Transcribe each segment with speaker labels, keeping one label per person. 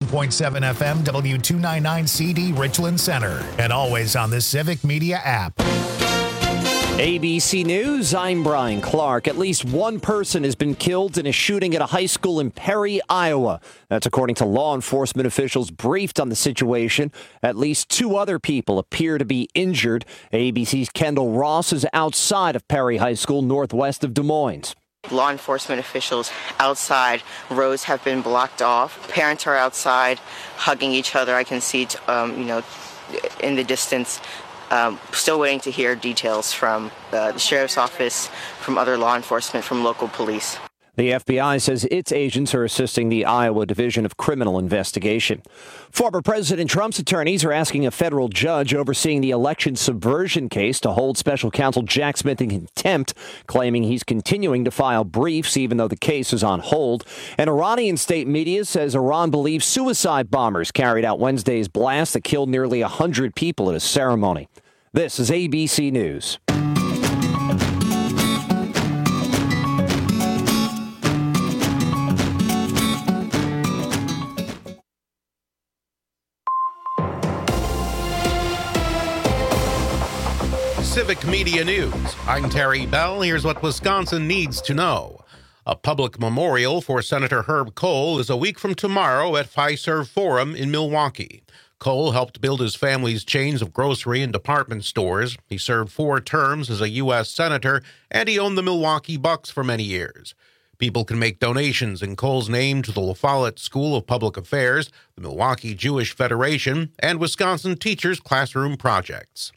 Speaker 1: 91.7 FM, W299CD Richland Center, and always on the Civic Media app.
Speaker 2: ABC News, I'm Brian Clark. At least one person has been killed in a shooting at a high school in Perry, Iowa. That's according to law enforcement officials briefed on the situation. At least two other people appear to be injured. ABC's Kendall Ross is outside of Perry High School, northwest of Des Moines.
Speaker 3: Law enforcement officials outside, roads have been blocked off. Parents are outside hugging each other. I can see, in the distance. Still waiting to hear details from the sheriff's office, from other law enforcement, from local police.
Speaker 2: The FBI says its agents are assisting the Iowa Division of Criminal Investigation. Former President Trump's attorneys are asking a federal judge overseeing the election subversion case to hold special counsel Jack Smith in contempt, claiming he's continuing to file briefs even though the case is on hold. And Iranian state media says Iran believes suicide bombers carried out Wednesday's blast that killed nearly 100 people at a ceremony. This is ABC News.
Speaker 4: Civic Media News. I'm Terry Bell. Here's what Wisconsin needs to know. A public memorial for Senator Herb Kohl is a week from tomorrow at Fiserv Forum in Milwaukee. Kohl helped build his family's chains of grocery and department stores. He served 4 terms as a U.S. Senator, and he owned the Milwaukee Bucks for many years. People can make donations in Kohl's name to the La Follette School of Public Affairs, the Milwaukee Jewish Federation, and Wisconsin Teachers Classroom Projects.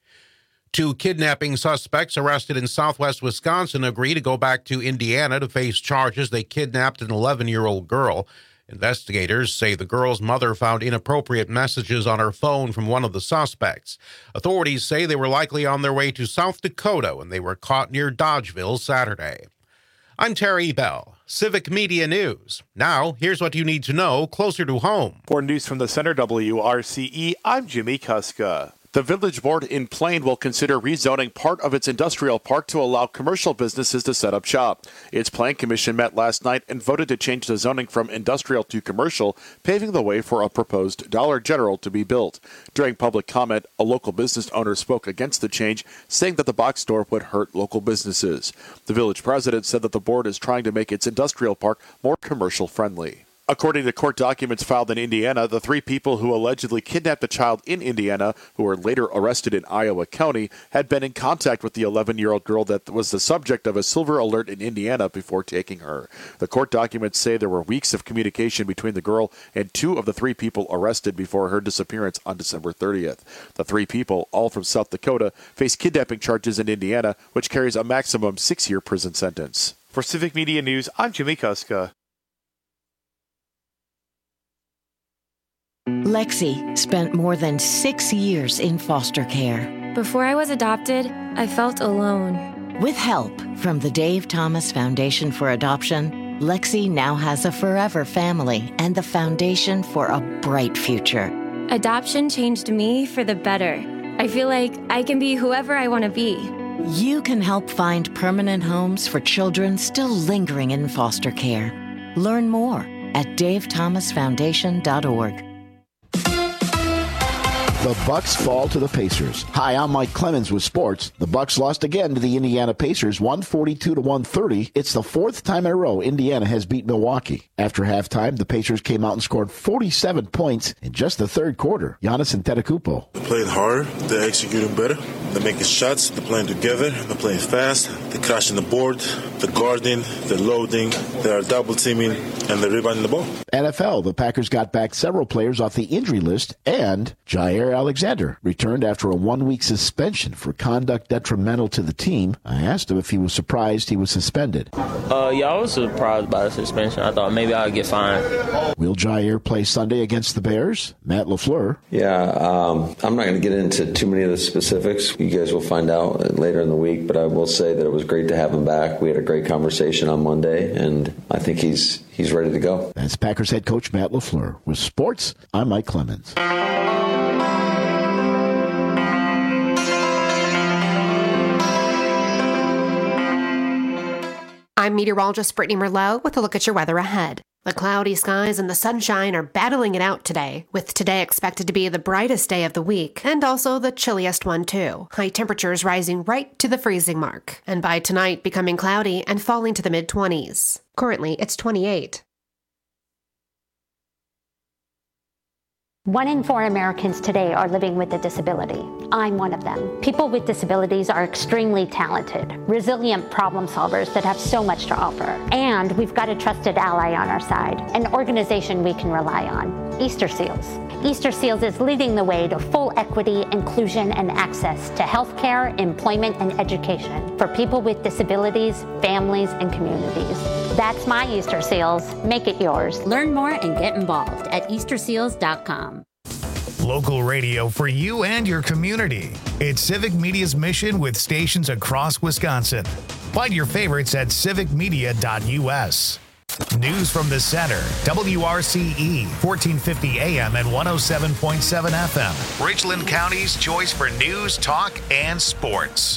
Speaker 4: 2 kidnapping suspects arrested in southwest Wisconsin agree to go back to Indiana to face charges they kidnapped an 11-year-old girl. Investigators say the girl's mother found inappropriate messages on her phone from one of the suspects. Authorities say they were likely on their way to South Dakota when they were caught near Dodgeville Saturday. I'm Terry Bell, Civic Media News. Now, here's what you need to know closer to home.
Speaker 5: For news from the Center WRCE, I'm Jimmy Kuska. The Village Board in Plain will consider rezoning part of its industrial park to allow commercial businesses to set up shop. Its Plan Commission met last night and voted to change the zoning from industrial to commercial, paving the way for a proposed Dollar General to be built. During public comment, a local business owner spoke against the change, saying that the box store would hurt local businesses. The village president said that the board is trying to make its industrial park more commercial friendly. According to court documents filed in Indiana, the 3 people who allegedly kidnapped a child in Indiana, who were later arrested in Iowa County, had been in contact with the 11-year-old girl that was the subject of a silver alert in Indiana before taking her. The court documents say there were weeks of communication between the girl and 2 of the 3 people arrested before her disappearance on December 30th. The 3 people, all from South Dakota, face kidnapping charges in Indiana, which carries a maximum 6-year prison sentence. For Civic Media News, I'm Jimmy Kuska.
Speaker 6: Lexi spent more than 6 years in foster care.
Speaker 7: Before I was adopted, I felt alone.
Speaker 6: With help from the Dave Thomas Foundation for Adoption, Lexi now has a forever family and the foundation for a bright future.
Speaker 7: Adoption changed me for the better. I feel like I can be whoever I want to be.
Speaker 6: You can help find permanent homes for children still lingering in foster care. Learn more at davethomasfoundation.org.
Speaker 8: The Bucks fall to the Pacers. Hi, I'm Mike Clemens with sports. The Bucks lost again to the Indiana Pacers, 142-130. It's the 4th time in a row Indiana has beat Milwaukee. After halftime, the Pacers came out and scored 47 points in just the 3rd quarter. Giannis Antetokounmpo.
Speaker 9: They're playing hard. They're executing better. They're making shots. They're playing together. They're playing fast. They're crashing the board. They're guarding. They're loading. They're double teaming. And they're rebounding the ball.
Speaker 8: NFL, the Packers got back several players off the injury list, and Jair Alexander returned after a 1-week suspension for conduct detrimental to the team. I asked him if he was surprised he was suspended.
Speaker 10: Yeah, I was surprised by the suspension. I thought maybe I'd get fined.
Speaker 8: Will Jair play Sunday against the Bears? Matt LaFleur.
Speaker 11: Yeah, I'm not going to get into too many of the specifics. You guys will find out later in the week, but I will say that it was great to have him back. We had a great conversation on Monday, and I think he's ready to go.
Speaker 8: That's Packers head coach Matt LaFleur. With sports, I'm Mike Clemens.
Speaker 12: I'm meteorologist Brittany Merlot with a look at your weather ahead. The cloudy skies and the sunshine are battling it out today, with today expected to be the brightest day of the week, and also the chilliest one too. High temperatures rising right to the freezing mark, and by tonight becoming cloudy and falling to the mid-20s. Currently, it's 28.
Speaker 13: 1 in 4 Americans today are living with a disability. I'm one of them. People with disabilities are extremely talented, resilient problem solvers that have so much to offer. And we've got a trusted ally on our side, an organization we can rely on, Easter Seals. Easter Seals is leading the way to full equity, inclusion, and access to healthcare, employment, and education for people with disabilities, families, and communities. That's my Easter Seals. Make it yours.
Speaker 14: Learn more and get involved at easterseals.com.
Speaker 1: Local radio for you and your community. It's Civic Media's mission with stations across Wisconsin. Find your favorites at civicmedia.us. News from the center. WRCE, 1450 AM and 107.7 FM. Richland County's choice for news, talk, and sports.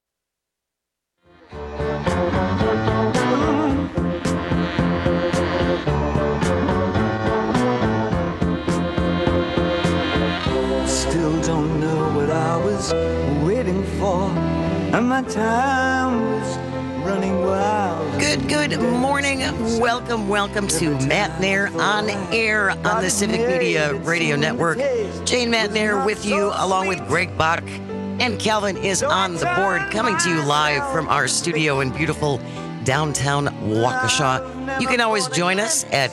Speaker 15: Still don't know what I was waiting for, and my time was running wild.
Speaker 16: Good morning. Welcome to Matt Nair on air on the Civic Media Radio Network. Jane Matt Nair with you, along with Greg Bach, and Calvin is on the board, coming to you live from our studio in beautiful downtown Waukesha. You can always join us at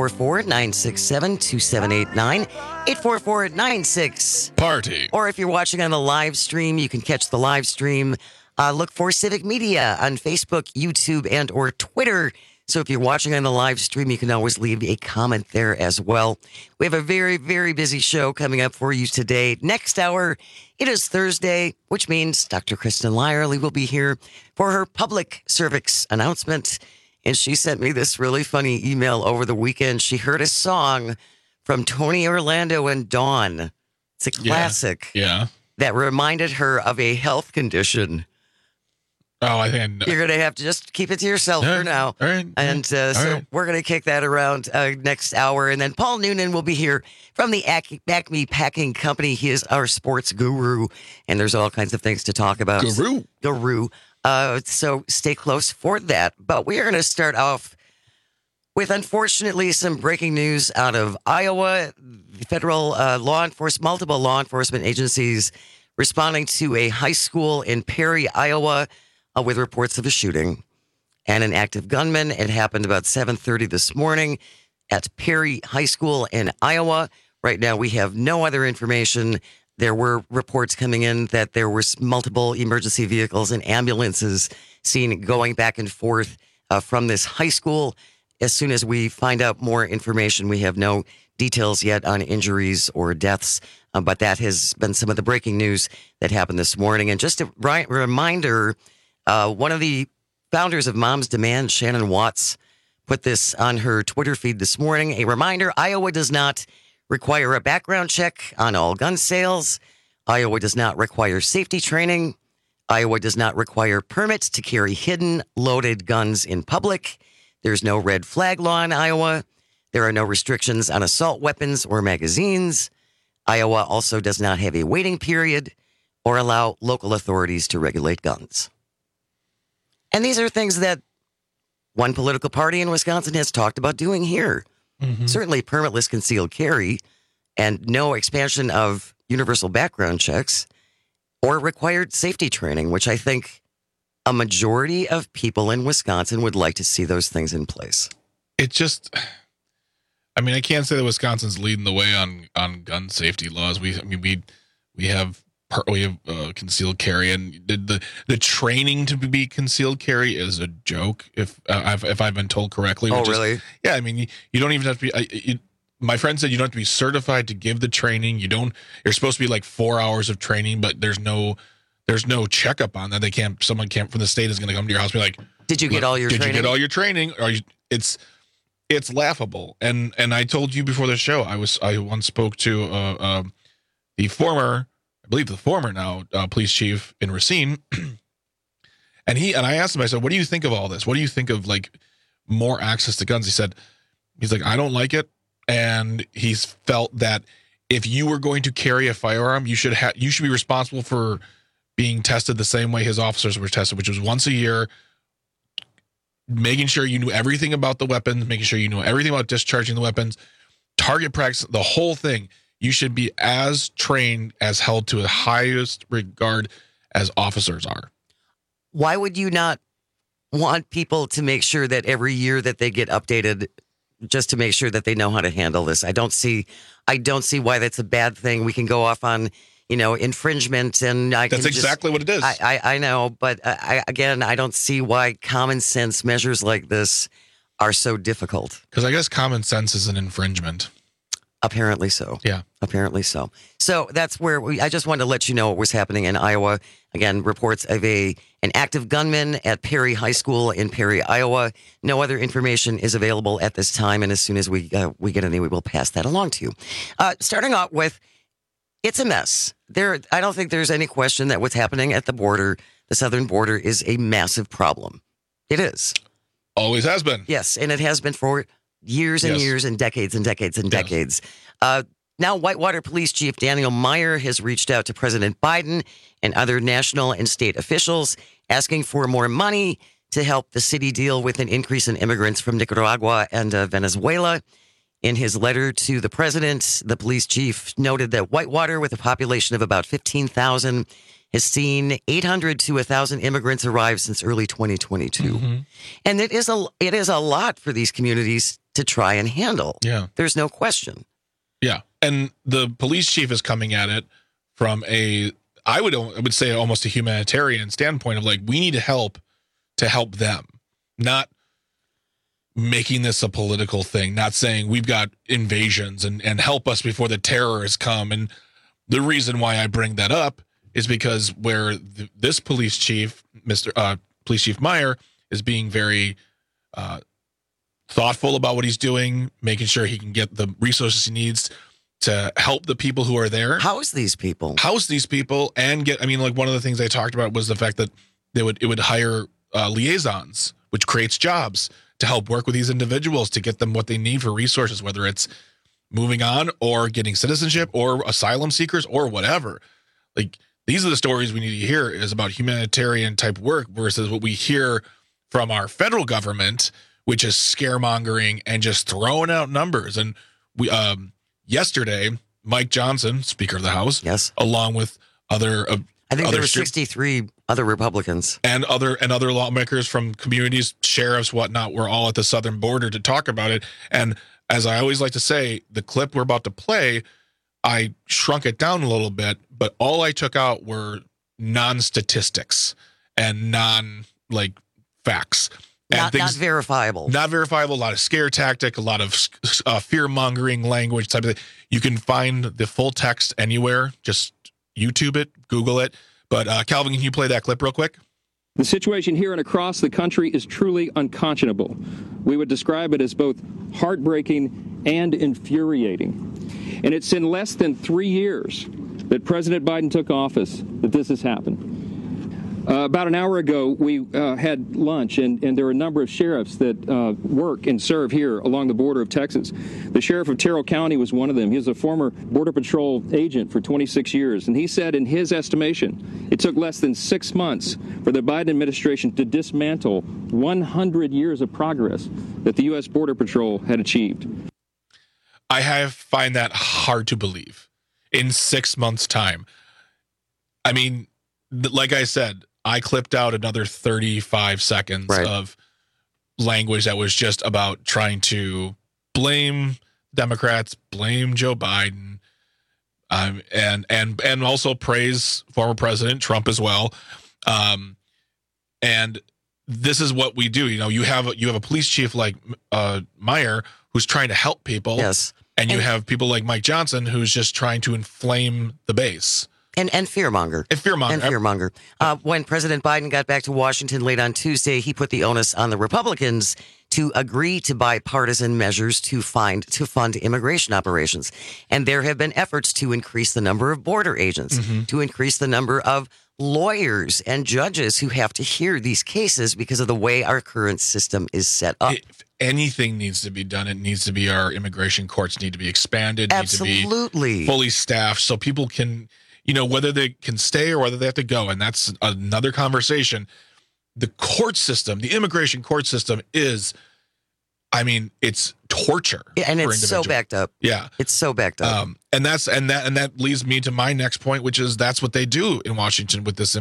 Speaker 16: 844-967-2789, 844-96 Or if you're watching on the live stream, you can catch the live stream. Look for Civic Media on Facebook, YouTube, and or Twitter. So if you're watching on the live stream, you can always leave a comment there as well. We have a very, very busy show coming up for you today. Next hour, it is Thursday, which means Dr. Kristen Lyerly will be here for her public service announcement. And she sent me this really funny email over the weekend. She heard a song from Tony Orlando and Dawn. It's a classic.
Speaker 17: Yeah.
Speaker 16: That reminded her of a health condition.
Speaker 17: Oh, I think
Speaker 16: you're going to have to just keep it to yourself for now.
Speaker 17: All right.
Speaker 16: And we're going to kick that around next hour. And then Paul Noonan will be here from the Acme Packing Company. He is our sports guru, and there's all kinds of things to talk about. Guru. So stay close for that. But we are going to start off with, unfortunately, some breaking news out of Iowa. Federal multiple law enforcement agencies responding to a high school in Perry, Iowa, with reports of a shooting and an active gunman. It happened about 7:30 this morning at Perry High School in Iowa. Right now, we have no other information. There were reports coming in that there was multiple emergency vehicles and ambulances seen going back and forth from this high school. As soon as we find out more information, we have no details yet on injuries or deaths, but that has been some of the breaking news that happened this morning. And just a reminder, one of the founders of Moms Demand, Shannon Watts, put this on her Twitter feed this morning. A reminder, Iowa does not require a background check on all gun sales. Iowa does not require safety training. Iowa does not require permits to carry hidden, loaded guns in public. There's no red flag law in Iowa. There are no restrictions on assault weapons or magazines. Iowa also does not have a waiting period or allow local authorities to regulate guns. And these are things that one political party in Wisconsin has talked about doing here. Mm-hmm. Certainly permitless concealed carry and no expansion of universal background checks or required safety training, which I think a majority of people in Wisconsin would like to see those things in place.
Speaker 17: It just, I mean, I can't say that Wisconsin's leading the way on gun safety laws. We have concealed carry, and the training to be concealed carry is a joke. If I've been told correctly.
Speaker 16: Oh, really?
Speaker 17: Yeah. I mean, you don't even have to be. My friend said you don't have to be certified to give the training. You're supposed to be like 4 hours of training, but there's no checkup on that. Someone from the state is going to come to your house and be like,
Speaker 16: did you get all your training?
Speaker 17: Did you get all your training? It's laughable. And I told you before the show, I once spoke to the former now police chief in Racine. and I asked him, I said, what do you think of all this? What do you think of like more access to guns? He said, He's like, I don't like it. And he's felt that if you were going to carry a firearm, you should be responsible for being tested the same way his officers were tested, which was once a year, making sure you knew everything about the weapons, making sure you knew everything about discharging the weapons, target practice, the whole thing. You should be as trained, as held to the highest regard as officers are.
Speaker 16: Why would you not want people to make sure that every year that they get updated, just to make sure that they know how to handle this? I don't see why that's a bad thing. We can go off on, infringement, and
Speaker 17: that's exactly what it is.
Speaker 16: I know, but I don't see why common sense measures like this are so difficult.
Speaker 17: Because I guess common sense is an infringement.
Speaker 16: Apparently so.
Speaker 17: Yeah.
Speaker 16: Apparently so. So that's where I just wanted to let you know what was happening in Iowa. Again, reports of an active gunman at Perry High School in Perry, Iowa. No other information is available at this time, and as soon as we get any, we will pass that along to you. Starting out with, it's a mess. I don't think there's any question that what's happening at the border, the southern border, is a massive problem. It is.
Speaker 17: Always has been.
Speaker 16: Yes, and it has been for years and years and decades and decades and decades. Now, Whitewater Police Chief Daniel Meyer has reached out to President Biden and other national and state officials asking for more money to help the city deal with an increase in immigrants from Nicaragua and Venezuela. In his letter to the president, the police chief noted that Whitewater, with a population of about 15,000, has seen 800 to 1,000 immigrants arrive since early 2022. Mm-hmm. And it is a lot for these communities to try and handle.
Speaker 17: Yeah.
Speaker 16: There's no question.
Speaker 17: Yeah. And the police chief is coming at it from I would say almost a humanitarian standpoint of like, we need to help them, not making this a political thing, not saying we've got invasions and help us before the terrorists come. And the reason why I bring that up is because where this police chief, Police Chief Meyer, is being very thoughtful about what he's doing, making sure he can get the resources he needs to help the people who are there.
Speaker 16: House these people,
Speaker 17: and one of the things they talked about was the fact that it would hire liaisons, which creates jobs to help work with these individuals to get them what they need for resources, whether it's moving on or getting citizenship or asylum seekers or whatever. Like, these are the stories we need to hear, is about humanitarian type work versus what we hear from our federal government, which is scaremongering and just throwing out numbers. And we yesterday, Mike Johnson, Speaker of the House,
Speaker 16: yes,
Speaker 17: along with other
Speaker 16: I think there were 63 other Republicans
Speaker 17: and other lawmakers from communities, sheriffs, whatnot, were all at the southern border to talk about it. And as I always like to say, the clip we're about to play, I shrunk it down a little bit, but all I took out were non-statistics and facts.
Speaker 16: And not verifiable.
Speaker 17: Not verifiable, a lot of scare tactic, a lot of fear-mongering language type of thing. You can find the full text anywhere. Just YouTube it, Google it. But Calvin, can you play that clip real quick?
Speaker 18: The situation here and across the country is truly unconscionable. We would describe it as both heartbreaking and infuriating. And it's in less than 3 years that President Biden took office that this has happened. About an hour ago, we had lunch, and there are a number of sheriffs that work and serve here along the border of Texas. The sheriff of Terrell County was one of them. He was a former Border Patrol agent for 26 years, and he said in his estimation, it took less than 6 months for the Biden administration to dismantle 100 years of progress that the U.S. Border Patrol had achieved.
Speaker 17: I find that hard to believe. In 6 months' time. I mean, like I said, I clipped out another 35 seconds of language that was just about trying to blame Democrats, blame Joe Biden, and also praise former President Trump as well. And this is what we do. You know, you have a police chief like Meyer who's trying to help people.
Speaker 16: Yes.
Speaker 17: And you have people like Mike Johnson who's just trying to inflame the base.
Speaker 16: And fearmonger. When President Biden got back to Washington late on Tuesday, he put the onus on the Republicans to agree to bipartisan measures to fund immigration operations. And there have been efforts to increase the number of border agents, to increase the number of lawyers and judges who have to hear these cases because of the way our current system is set up.
Speaker 17: anything needs to be done, it needs to be our immigration courts need to be expanded,
Speaker 16: Absolutely.
Speaker 17: need to be fully staffed so people can, whether they can stay or whether they have to go. And that's another conversation. The court system, the immigration court system is, it's torture.
Speaker 16: Yeah, and it's so backed up.
Speaker 17: Yeah.
Speaker 16: It's so backed up.
Speaker 17: And that leads me to my next point, which is that's what they do in Washington with this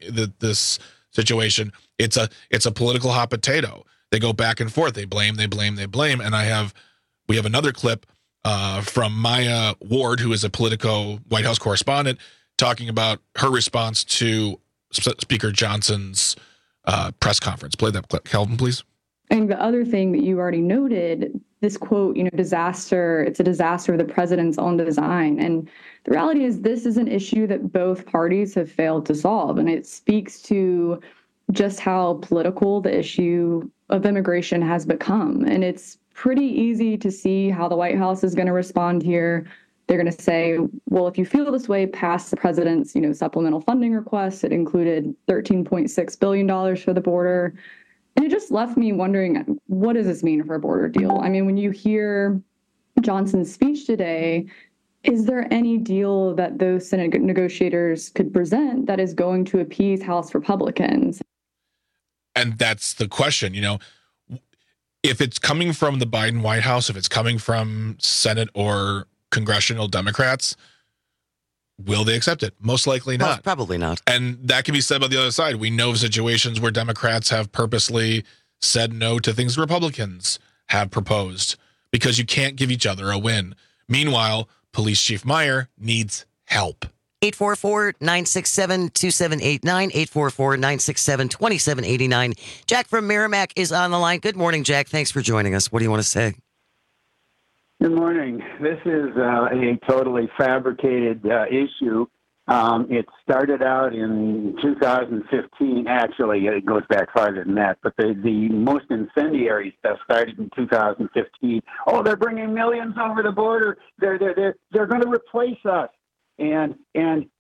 Speaker 17: situation. It's a political hot potato. They go back and forth. They blame. And we have another clip from Maya Ward, who is a Politico White House correspondent, talking about her response to Speaker Johnson's press conference. Play that clip, Calvin, please.
Speaker 19: And the other thing that you already noted, this quote, disaster, it's a disaster of the president's own design. And the reality is this is an issue that both parties have failed to solve. And it speaks to just how political the issue of immigration has become. And it's pretty easy to see how the White House is going to respond here. They're going to say, well, if you feel this way, pass the president's, supplemental funding request. It included $13.6 billion for the border. And it just left me wondering, what does this mean for a border deal? When you hear Johnson's speech today, is there any deal that those Senate negotiators could present that is going to appease House Republicans?
Speaker 17: And that's the question, if it's coming from the Biden White House, if it's coming from Senate or congressional Democrats, will they accept it? Most likely not.
Speaker 16: Well, probably not.
Speaker 17: And that can be said by the other side. We know of situations where Democrats have purposely said no to things Republicans have proposed because you can't give each other a win. Meanwhile, Police Chief Meyer needs help.
Speaker 16: 844-967-2789, 844-967-2789. Jack from Merrimack is on the line. Good morning, Jack. Thanks for joining us. What do you want to say?
Speaker 20: Good morning. This is a totally fabricated issue. It started out in 2015. Actually, it goes back farther than that. But the most incendiary stuff started in 2015. Oh, they're bringing millions over the border. They're going to replace us. And them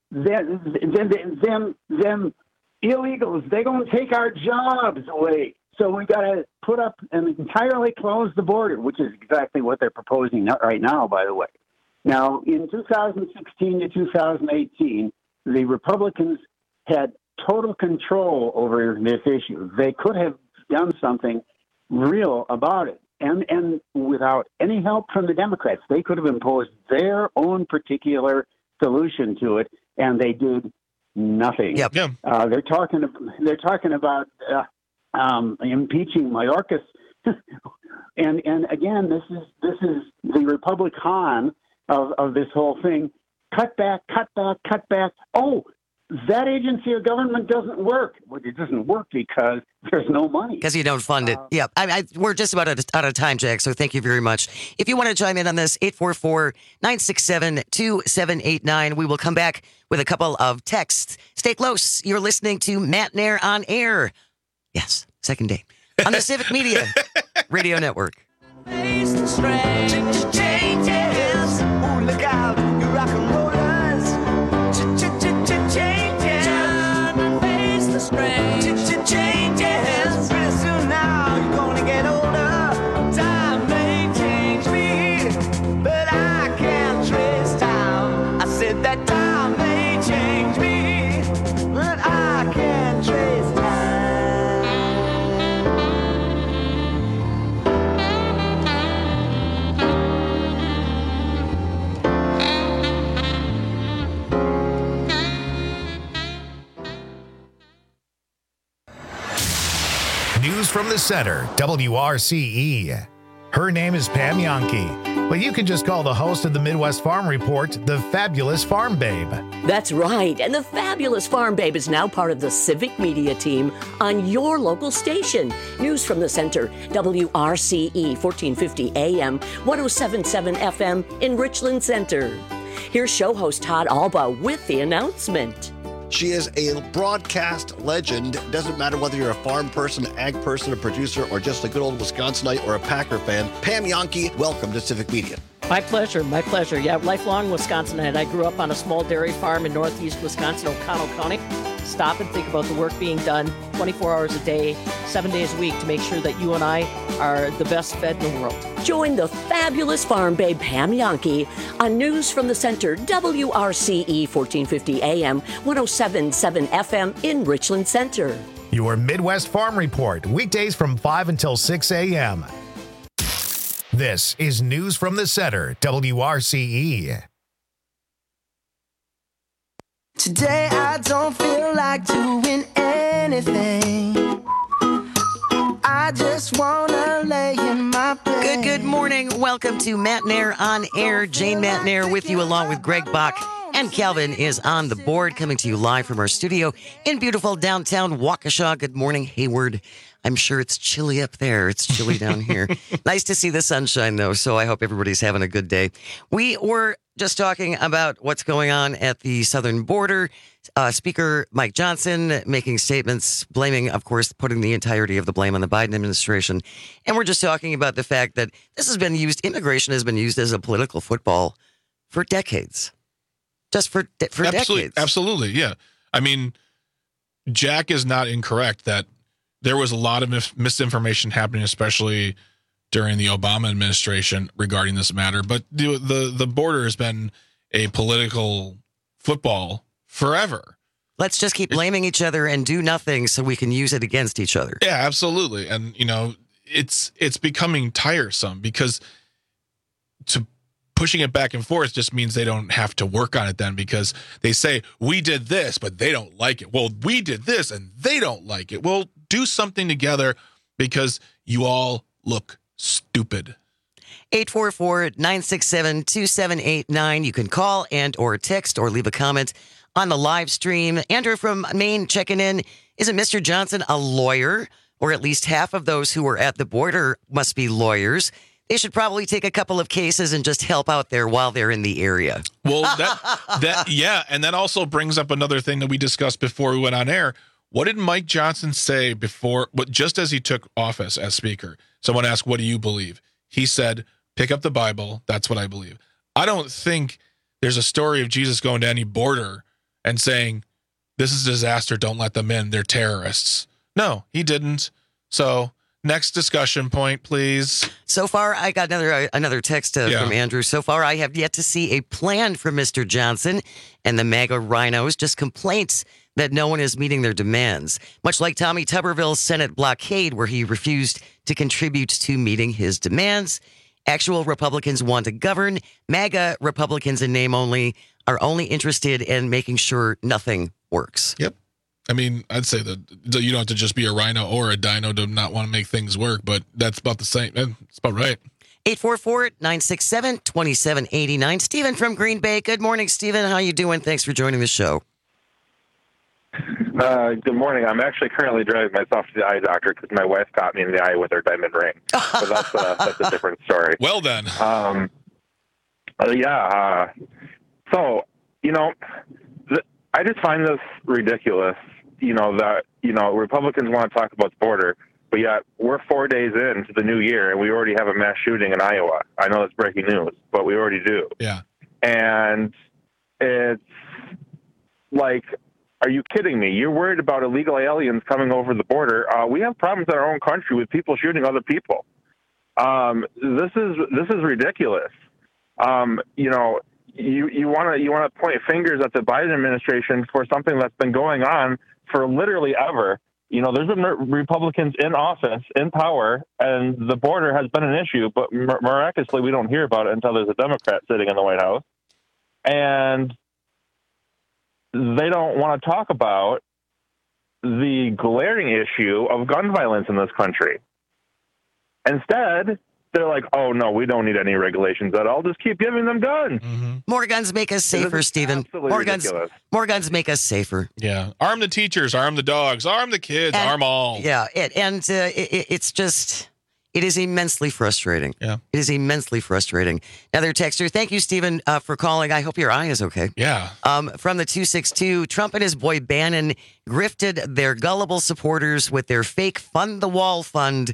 Speaker 20: illegals, they're going to take our jobs away. So we got to put up and entirely close the border, which is exactly what they're proposing right now, by the way. Now, in 2016 to 2018, the Republicans had total control over this issue. They could have done something real about it. And without any help from the Democrats, they could have imposed their own particular solution to it, and they did nothing.
Speaker 16: Yep.
Speaker 20: They're talking about impeaching Mayorkas, and again, this is the Republican of this whole thing. Cut back. Oh, that agency of government doesn't work. Well, it doesn't work because there's no money.
Speaker 16: Because you don't fund it. Yeah. We're just about out of time, Jack, so thank you very much. If you want to chime in on this, 844-967-2789. We will come back with a couple of texts. Stay close. You're listening to Matt Nair on Air. Yes, second day. On the Civic Media Radio Network.
Speaker 15: Look out, you rock and rollers. Face the strange changes. Pretty soon now you're gonna get older. Time may change me, but I can't trace time. I said that time may change me, but I can't trace
Speaker 1: News from the center, WRCE. Her name is Pam Yankee, but you can just call the host of the Midwest Farm Report the Fabulous Farm Babe.
Speaker 21: That's right, and the Fabulous Farm Babe is now part of the Civic Media team on your local station. News from the center, WRCE 1450 AM, 1077 FM in Richland Center. Here's show host Todd Alba with the announcement.
Speaker 22: She is a broadcast legend. Doesn't matter whether you're a farm person, ag person, a producer, or just a good old Wisconsinite or a Packer fan. Pam Yankee, welcome to Civic Media.
Speaker 2: My pleasure. My pleasure. Yeah, lifelong Wisconsinite. I grew up on a small dairy farm in northeast Wisconsin, O'Connell County. Stop and think about the work being done 24 hours a day, 7 days a week to make sure that you and I are the best fed in the world.
Speaker 21: Join the fabulous farm babe Pam Yankee on News from the Center, WRCE 1450 AM, 107.7 FM in Richland Center.
Speaker 1: Your Midwest Farm Report, weekdays from 5 until 6 a.m. This is News from the Center, WRCE.
Speaker 15: Today I don't feel like doing anything. I just wanna lay in my bed.
Speaker 16: Good morning. Welcome to Matt Nair on Air. Jane Matt Nair with you along with Greg Bach. And Calvin is on the board, coming to you live from our studio in beautiful downtown Waukesha. Good morning, Hayward. I'm sure it's chilly up there. It's chilly down here. Nice to see the sunshine, though, so I hope everybody's having a good day. We were just talking about what's going on at the southern border. Speaker Mike Johnson making statements, blaming, of course, putting the entirety of the blame on the Biden administration. And we're just talking about the fact that this has been used, immigration has been used as a political football for decades. Just for decades.
Speaker 17: Absolutely, yeah. I mean, Jack is not incorrect that there was a lot of misinformation happening, especially during the Obama administration regarding this matter. But the border has been a political football forever.
Speaker 16: Let's just keep blaming each other and do nothing so we can use it against each other.
Speaker 17: Yeah, absolutely. And, it's becoming tiresome because pushing it back and forth just means they don't have to work on it then, because they say, we did this, but they don't like it. Well, we did this and they don't like it. Well, do something together because you all look stupid.
Speaker 16: 844-967-2789. You can call and or text or leave a comment on the live stream. Andrew from Maine checking in. Isn't Mr. Johnson a lawyer? Or at least half of those who are at the border must be lawyers. They should probably take a couple of cases and just help out there while they're in the area.
Speaker 17: Well, yeah. And that also brings up another thing that we discussed before we went on air. What did Mike Johnson say just as he took office as speaker? Someone asked, what do you believe? He said, pick up the Bible. That's what I believe. I don't think there's a story of Jesus going to any border and saying, this is a disaster. Don't let them in. They're terrorists. No, he didn't. So next discussion point, please.
Speaker 16: So far, I got another text from Andrew. So far, I have yet to see a plan from Mr. Johnson and the MAGA rhinos, just complaints that no one is meeting their demands. Much like Tommy Tuberville's Senate blockade, where he refused to contribute to meeting his demands. Actual Republicans want to govern. MAGA Republicans in name only are only interested in making sure nothing works.
Speaker 17: Yep. I mean, I'd say that you don't have to just be a rhino or a dino to not want to make things work, but that's about the same. It's about right.
Speaker 16: 844-967-2789. Stephen from Green Bay. Good morning, Stephen. How you doing? Thanks for joining the show.
Speaker 3: Good morning. I'm actually currently driving myself to the eye doctor because my wife got me in the eye with her diamond ring. But that's a different story.
Speaker 17: Well then.
Speaker 3: So, I just find this ridiculous, that, Republicans want to talk about the border, but yet we're 4 days into the new year and we already have a mass shooting in Iowa. I know that's breaking news, but we already do.
Speaker 17: Yeah.
Speaker 3: And it's like, are you kidding me? You're worried about illegal aliens coming over the border. We have problems in our own country with people shooting other people. This is ridiculous. You want to point fingers at the Biden administration for something that's been going on for literally ever. There's been Republicans in office, in power, and the border has been an issue, but miraculously we don't hear about it until there's a Democrat sitting in the White House. And they don't want to talk about the glaring issue of gun violence in this country. Instead, they're like, oh, no, we don't need any regulations at all. Just keep giving them guns.
Speaker 17: Mm-hmm.
Speaker 16: More guns make us safer, Stephen. More guns make us safer.
Speaker 17: Yeah. Arm the teachers, arm the dogs, arm the kids, arm all.
Speaker 16: Yeah. It's just... It is immensely frustrating.
Speaker 17: Yeah.
Speaker 16: It is immensely frustrating. Another texter. Thank you, Stephen, for calling. I hope your eye is okay.
Speaker 17: Yeah.
Speaker 16: From the 262, Trump and his boy Bannon grifted their gullible supporters with their fake Fund the Wall fund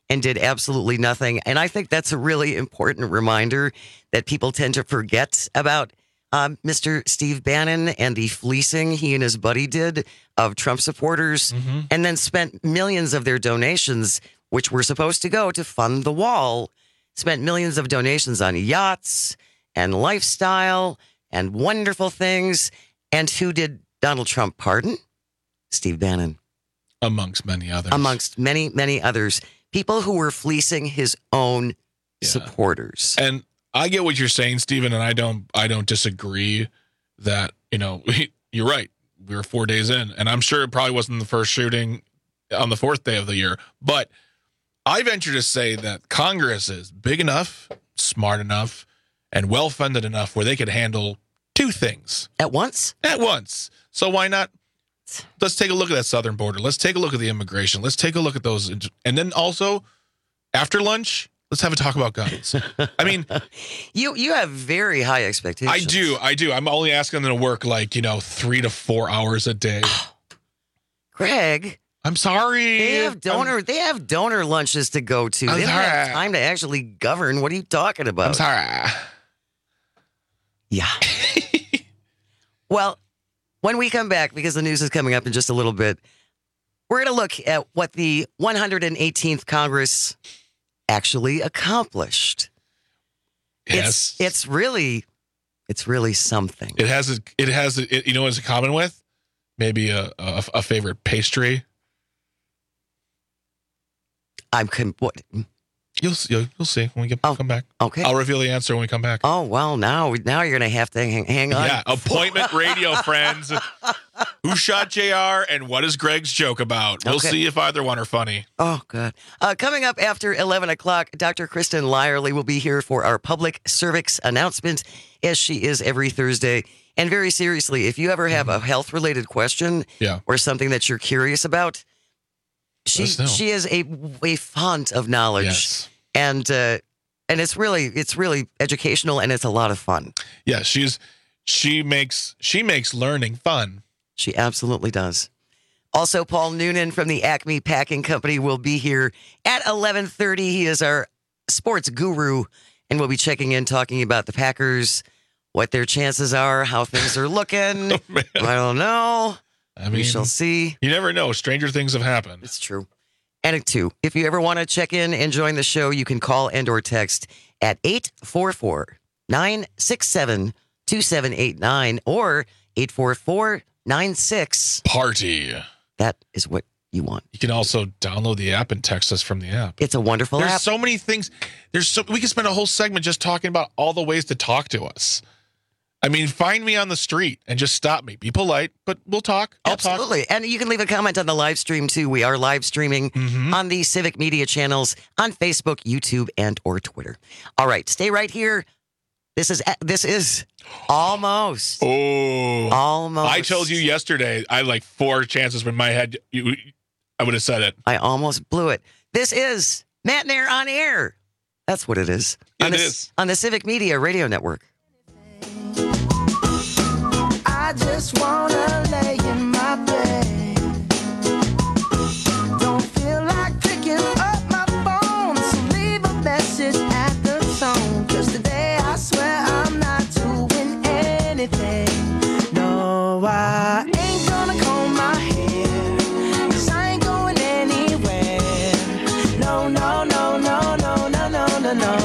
Speaker 16: and did absolutely nothing. And I think that's a really important reminder that people tend to forget about Mr. Steve Bannon and the fleecing he and his buddy did of Trump supporters, and then spent millions of their donations, which were supposed to go to fund the wall, spent millions of donations on yachts and lifestyle and wonderful things. And who did Donald Trump pardon? Steve Bannon.
Speaker 17: Amongst many others.
Speaker 16: Amongst many, many others. People who were fleecing his own supporters.
Speaker 17: And I get what you're saying, Stephen, and I don't disagree that, you're right. We were 4 days in, and I'm sure it probably wasn't the first shooting on the fourth day of the year. But I venture to say that Congress is big enough, smart enough, and well-funded enough where they could handle two things.
Speaker 16: At once?
Speaker 17: At once. So why not? Let's take a look at that southern border. Let's take a look at the immigration. Let's take a look at those. And then also, after lunch, let's have a talk about guns. I mean,
Speaker 16: you have very high expectations.
Speaker 17: I do. I'm only asking them to work 3 to 4 hours a day.
Speaker 16: Greg,
Speaker 17: I'm sorry.
Speaker 16: They have donor lunches to go to. They don't have time to actually govern. What are you talking about?
Speaker 17: I'm sorry.
Speaker 16: Yeah. Well, when we come back, because the news is coming up in just a little bit, we're going to look at what the 118th Congress actually accomplished.
Speaker 17: Yes.
Speaker 16: It's really something.
Speaker 17: It has you know what it's common with? Maybe a favorite pastry.
Speaker 16: What?
Speaker 17: You'll see when we come back.
Speaker 16: Okay.
Speaker 17: I'll reveal the answer when we come back.
Speaker 16: Oh, well, now you're going to have to hang on.
Speaker 17: Yeah, appointment radio, friends. Who shot JR and what is Greg's joke about? We'll see if either one are funny.
Speaker 16: Oh, God. Coming up after 11 o'clock, Dr. Kristen Lyerly will be here for our public cervix announcement, as she is every Thursday. And very seriously, if you ever have a health-related question or something that you're curious about, she is a font of knowledge.
Speaker 17: Yes.
Speaker 16: And it's really educational, and it's a lot of fun.
Speaker 17: Yeah, she makes learning fun.
Speaker 16: She absolutely does. Also, Paul Noonan from the Acme Packing Company will be here at 11:30. He is our sports guru, and we'll be checking in, talking about the Packers, what their chances are, how things are looking. I don't know. We shall see.
Speaker 17: You never know. Stranger things have happened.
Speaker 16: It's true. And two, if you ever want to check in and join the show, you can call and or text at 844-967-2789 or 844-96
Speaker 17: Party.
Speaker 16: That is what you want.
Speaker 17: You can also download the app and text us from the app.
Speaker 16: It's a wonderful app.
Speaker 17: There's so many things. We could spend a whole segment just talking about all the ways to talk to us. I mean, find me on the street and just stop me. Be polite, but we'll talk.
Speaker 16: Absolutely.
Speaker 17: Talk.
Speaker 16: And you can leave a comment on the live stream, too. We are live streaming on the Civic Media channels on Facebook, YouTube, and or Twitter. All right. Stay right here. This is almost.
Speaker 17: Oh.
Speaker 16: Almost.
Speaker 17: I told you yesterday, I had 4 chances in my head. I would have said it.
Speaker 16: I almost blew it. This is Matt and Air on Air. That's what it is.
Speaker 17: It is.
Speaker 16: On the Civic Media Radio Network.
Speaker 15: I just wanna lay in my bed. Don't feel like picking up my phone, so leave a message at the tone. 'Cause today I swear I'm not doing anything. No, I ain't gonna comb my hair, 'cause I ain't going anywhere. No, no, no, no, no, no, no, no, no.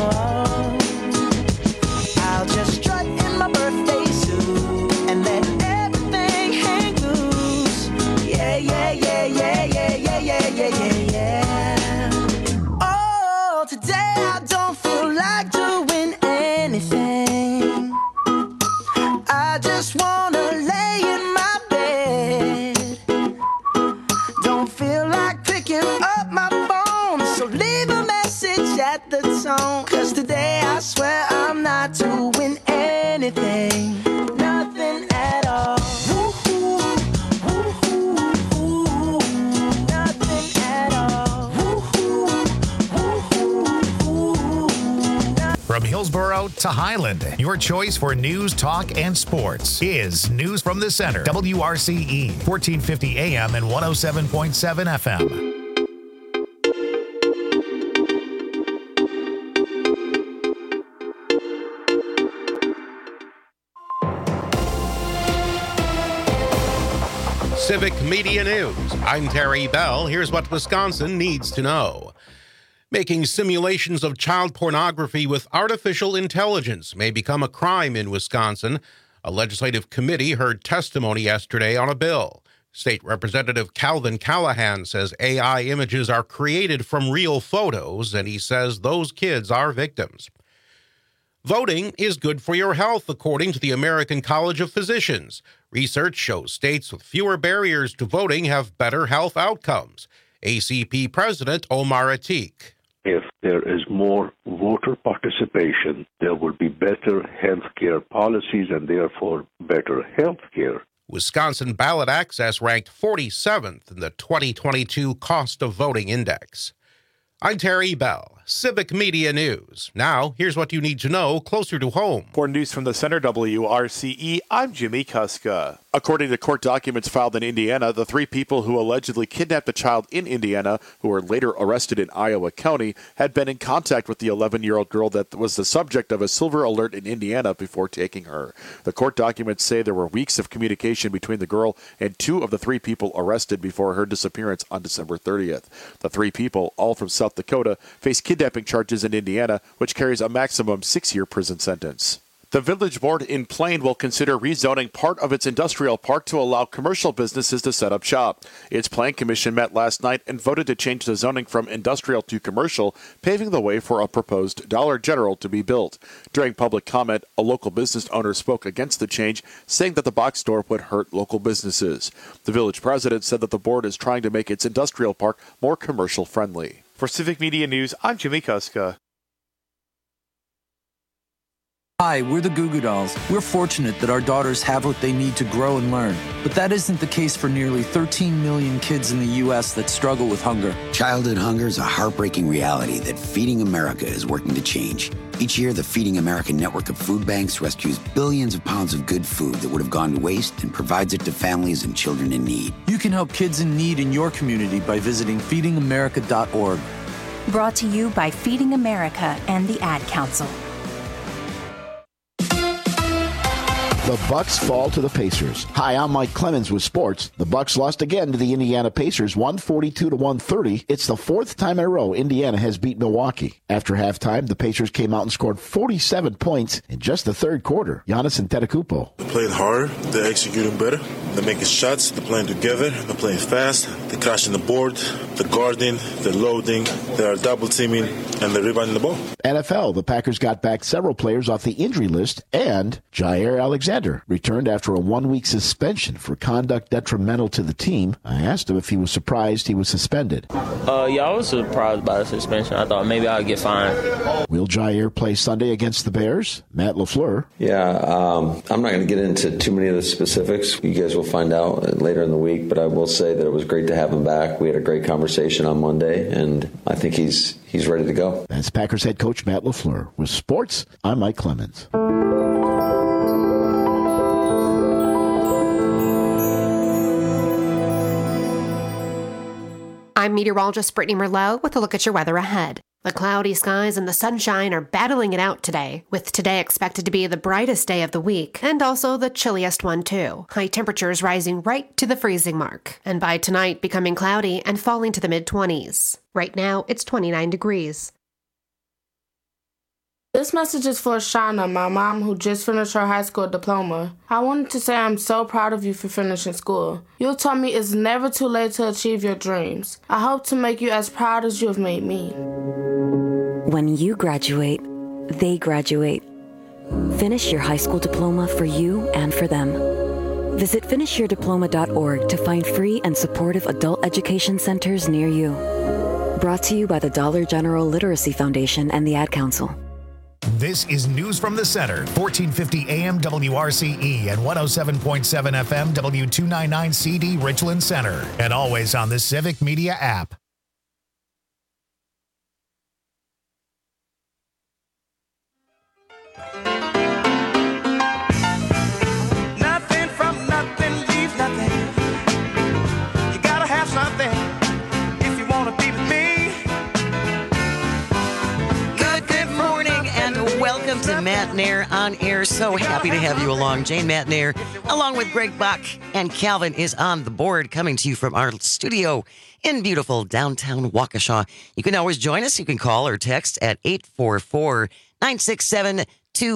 Speaker 15: I'll just strut in my birthday suit and let everything hang loose. Yeah, yeah, yeah, yeah, yeah, yeah, yeah, yeah, yeah, yeah. Oh, today I don't feel like doing anything. I just wanna lay in my bed. Don't feel like picking up my phone, so leave a message at the tone. 'Cause today I swear I'm not doing anything. Nothing at all. Woo-hoo, woo-hoo, woo-hoo. Nothing at all. Woo-hoo, woo-hoo, woo-hoo.
Speaker 1: From Hillsborough to Highland, your choice for news, talk, and sports is News from the Center. WRCE, 1450 AM and 107.7 FM.
Speaker 4: Civic Media News. I'm Terry Bell. Here's what Wisconsin needs to know. Making simulations of child pornography with artificial intelligence may become a crime in Wisconsin. A legislative committee heard testimony yesterday on a bill. State Representative Calvin Callahan says AI images are created from real photos, and he says those kids are victims. Voting is good for your health, according to the American College of Physicians. Research shows states with fewer barriers to voting have better health outcomes. ACP President Omar Atiq.
Speaker 5: If there is more voter participation, there will be better health care policies and therefore better health care.
Speaker 4: Wisconsin Ballot Access ranked 47th in the 2022 Cost of Voting Index. I'm Terry Bell, Civic Media News. Now, here's what you need to know closer to home.
Speaker 23: For news from the Center WRCE, I'm Jimmy Kuska. According to court documents filed in Indiana, the three people who allegedly kidnapped a child in Indiana, who were later arrested in Iowa County, had been in contact with the 11-year-old girl that was the subject of a silver alert in Indiana before taking her. The court documents say there were weeks of communication between the girl and two of the three people arrested before her disappearance on December 30th. The three people, all from South Dakota, face kidnapping charges in Indiana, which carries a maximum 6-year prison sentence. The Village Board in Plain will consider rezoning part of its industrial park to allow commercial businesses to set up shop. Its Plan Commission met last night and voted to change the zoning from industrial to commercial, paving the way for a proposed Dollar General to be built. During public comment, a local business owner spoke against the change, saying that the box store would hurt local businesses. The village president said that the board is trying to make its industrial park more commercial friendly. For Civic Media News, I'm Jimmy Kuska.
Speaker 24: Hi, we're the Goo Goo Dolls. We're fortunate that our daughters have what they need to grow and learn. But that isn't the case for nearly 13 million kids in the U.S. that struggle with hunger.
Speaker 25: Childhood hunger is a heartbreaking reality that Feeding America is working to change. Each year, the Feeding America network of food banks rescues billions of pounds of good food that would have gone to waste and provides it to families and children in need.
Speaker 24: You can help kids in need in your community by visiting feedingamerica.org.
Speaker 26: Brought to you by Feeding America and the Ad Council.
Speaker 8: The Bucks fall to the Pacers. Hi, I'm Mike Clemens with sports. The Bucks lost again to the Indiana Pacers, 142-130. It's the fourth time in a row Indiana has beat Milwaukee. After halftime, the Pacers came out and scored 47 points in just the third quarter. Giannis Antetokounmpo.
Speaker 9: They're playing harder. They're executing better. They're making shots. They're playing together. They're playing fast. They're crashing the board. They're guarding. They're loading. They're double teaming, and they're rebounding the ball.
Speaker 8: NFL, the Packers got back several players off the injury list, and Jair Alexander returned after a 1-week suspension for conduct detrimental to the team. I asked him if he was surprised he was suspended.
Speaker 10: Yeah, I was surprised by the suspension. I thought maybe I'd get fined.
Speaker 8: Will Jair play Sunday against the Bears? Matt LaFleur.
Speaker 11: Yeah, I'm not going to get into too many of the specifics. You guys will find out later in the week, but I will say that it was great to have him back. We had a great conversation on Monday, and I think he's ready to go.
Speaker 8: That's Packers head coach Matt LaFleur. With sports, I'm Mike Clemens.
Speaker 12: I'm meteorologist Brittany Merlot with a look at your weather ahead. The cloudy skies and the sunshine are battling it out today, with today expected to be the brightest day of the week and also the chilliest one too. High temperatures rising right to the freezing mark, and by tonight becoming cloudy and falling to the mid-20s. Right now, it's 29 degrees.
Speaker 27: This message is for Shauna, my mom who just finished her high school diploma. I wanted to say I'm so proud of you for finishing school. You taught me it's never too late to achieve your dreams. I hope to make you as proud as you have made me.
Speaker 28: When you graduate, they graduate. Finish your high school diploma for you and for them. Visit finishyourdiploma.org to find free and supportive adult education centers near you. Brought to you by the Dollar General Literacy Foundation and the Ad Council.
Speaker 1: This is News from the Center, 1450 AM WRCE and 107.7 FM W299 CD Richland Center, and always on the Civic Media app.
Speaker 15: Nothing from nothing leaves nothing. You gotta have something if you want to be with me.
Speaker 16: Good morning and welcome to Matt Matnair on air. So happy to have you along. Jane Matnair, along with Greg Bach and Calvin, is on the board, coming to you from our studio in beautiful downtown Waukesha. You can always join us. You can call or text at 844-967-2789,